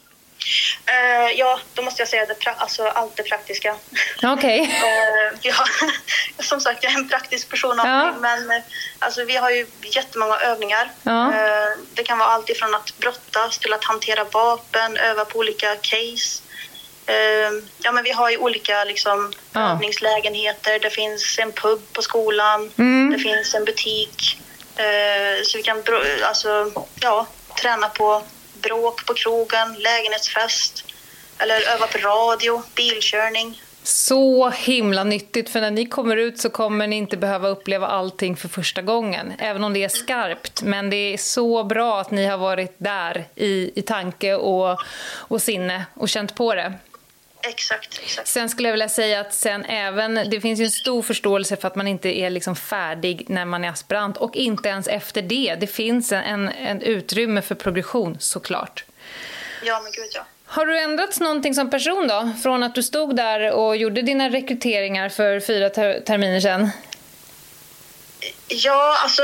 Uh, ja, då måste jag säga det, pra- alltså allt det praktiska. Okej. Okay. uh, ja, som sagt, jag är en praktisk person av ja. mig, men uh, alltså, vi har ju jättemånga övningar. Ja. Uh, det kan vara allt ifrån att brottas till att hantera vapen, öva på olika case. Uh, ja, men vi har ju olika liksom, ja. övningslägenheter. Det finns en pub på skolan. Mm. Det finns en butik. Uh, så vi kan bro- alltså, ja, träna på bråk på krogen, lägenhetsfest, eller öva på radio, bilkörning. Så himla nyttigt, för när ni kommer ut så kommer ni inte behöva uppleva allting för första gången, även om det är skarpt. Men det är så bra att ni har varit där i, i tanke och, och sinne och känt på det. Exakt, exakt. Sen skulle jag vilja säga att sen även, det finns ju en stor förståelse för att man inte är liksom färdig när man är aspirant, och inte ens efter det. Det finns en, en, en utrymme för progression, såklart. Ja, men gud ja. Har du ändrats någonting som person då? Från att du stod där och gjorde dina rekryteringar för fyra ter- terminer sedan? Ja, alltså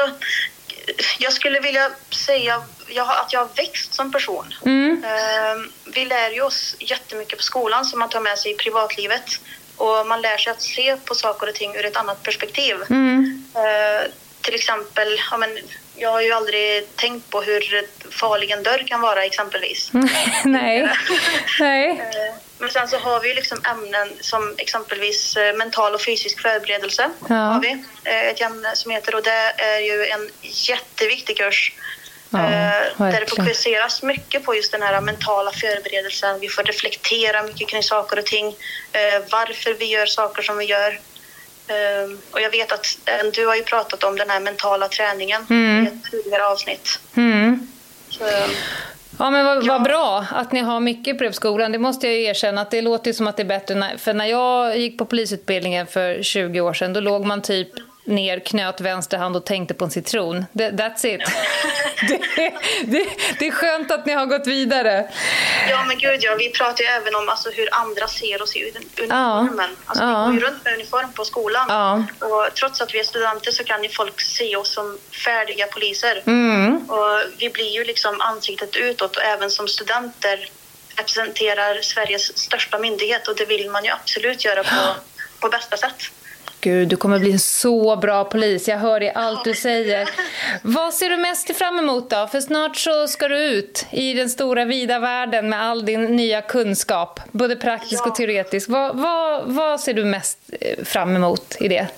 jag skulle vilja säga jag har, att jag har växt som person. Mm. Uh, vi lär ju oss jättemycket på skolan som man tar med sig i privatlivet. Och man lär sig att se på saker och ting ur ett annat perspektiv. Mm. Uh, till exempel, ja, men, jag har ju aldrig tänkt på hur farlig en dörr kan vara exempelvis. Nej. Nej. Uh, men sen så har vi ju liksom ämnen som exempelvis mental och fysisk förberedelse. Ja. Har vi ett ämne som heter, och det är ju en jätteviktig kurs. Ja, där det fokuseras mycket på just den här mentala förberedelsen. Vi får reflektera mycket kring saker och ting. Varför vi gör saker som vi gör. Och jag vet att du har ju pratat om den här mentala träningen mm. i ett tidigare avsnitt. Mm. Så, ja, men vad, ja. vad bra att ni har mycket på skolan. Det måste jag erkänna, att det låter som att det är bättre. När, för när jag gick på polisutbildningen för tjugo år sedan, då låg man typ ner, knöt vänster hand och tänkte på en citron. That's it. det, det, det är skönt att ni har gått vidare. Ja, men gud, ja, vi pratar ju även om alltså, hur andra ser oss i uniformen. Ja. Alltså, ja. Vi går ju runt med uniform på skolan. Ja. Och trots att vi är studenter så kan ju folk se oss som färdiga poliser. Mm. Och vi blir ju liksom ansiktet utåt, och även som studenter representerar Sveriges största myndighet, och det vill man ju absolut göra på, på bästa sätt. Gud, du kommer bli en så bra polis. Jag hör i allt du säger. Vad ser du mest fram emot då? För snart så ska du ut i den stora vida världen med all din nya kunskap. Både praktisk ja. och teoretisk. Vad, vad, vad ser du mest fram emot i det?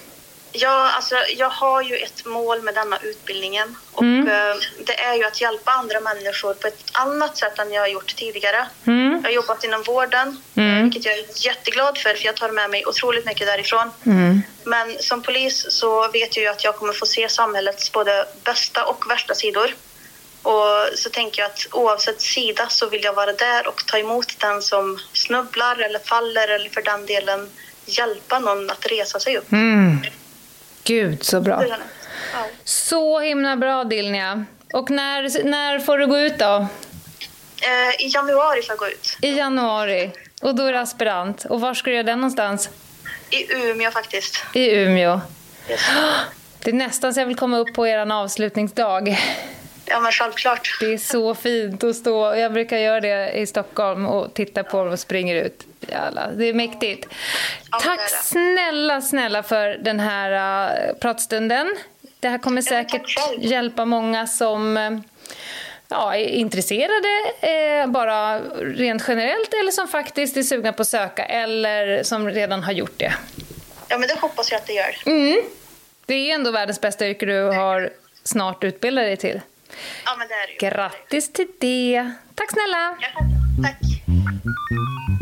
Ja, alltså jag har ju ett mål med denna utbildningen. Och mm. eh, det är ju att hjälpa andra människor på ett annat sätt än jag har gjort tidigare. Mm. Jag har jobbat inom vården, mm. vilket jag är jätteglad för, för jag tar med mig otroligt mycket därifrån. Mm. Men som polis så vet jag ju att jag kommer få se samhällets både bästa och värsta sidor. Och så tänker jag att oavsett sida så vill jag vara där och ta emot den som snubblar eller faller, eller för den delen hjälpa någon att resa sig upp. Mm. Gud, så bra. Ja. Så himla bra, Dilnia. Och när, när får du gå ut då? Eh, I januari får jag gå ut. I januari. Och då är det aspirant. Och var ska du göra den någonstans? I Umeå faktiskt. I Umeå. Yes. Det är nästan så jag vill komma upp på er avslutningsdag. Ja, men självklart. Det är så fint att stå. Jag brukar göra det i Stockholm och titta på dem och springer ut. Jävla, det är mäktigt. Ja, Tack det är det. snälla, snälla för den här uh, pratstunden. Det här kommer säkert hjälpa många som uh, ja, är intresserade eh, bara rent generellt eller som faktiskt är sugna på att söka eller som redan har gjort det. Ja, men det hoppas jag att det gör. Mm. Det är ändå världens bästa yrke du har snart utbildat dig till. Ja, men det är det ju. Grattis till det. Tack snälla. Ja, tack.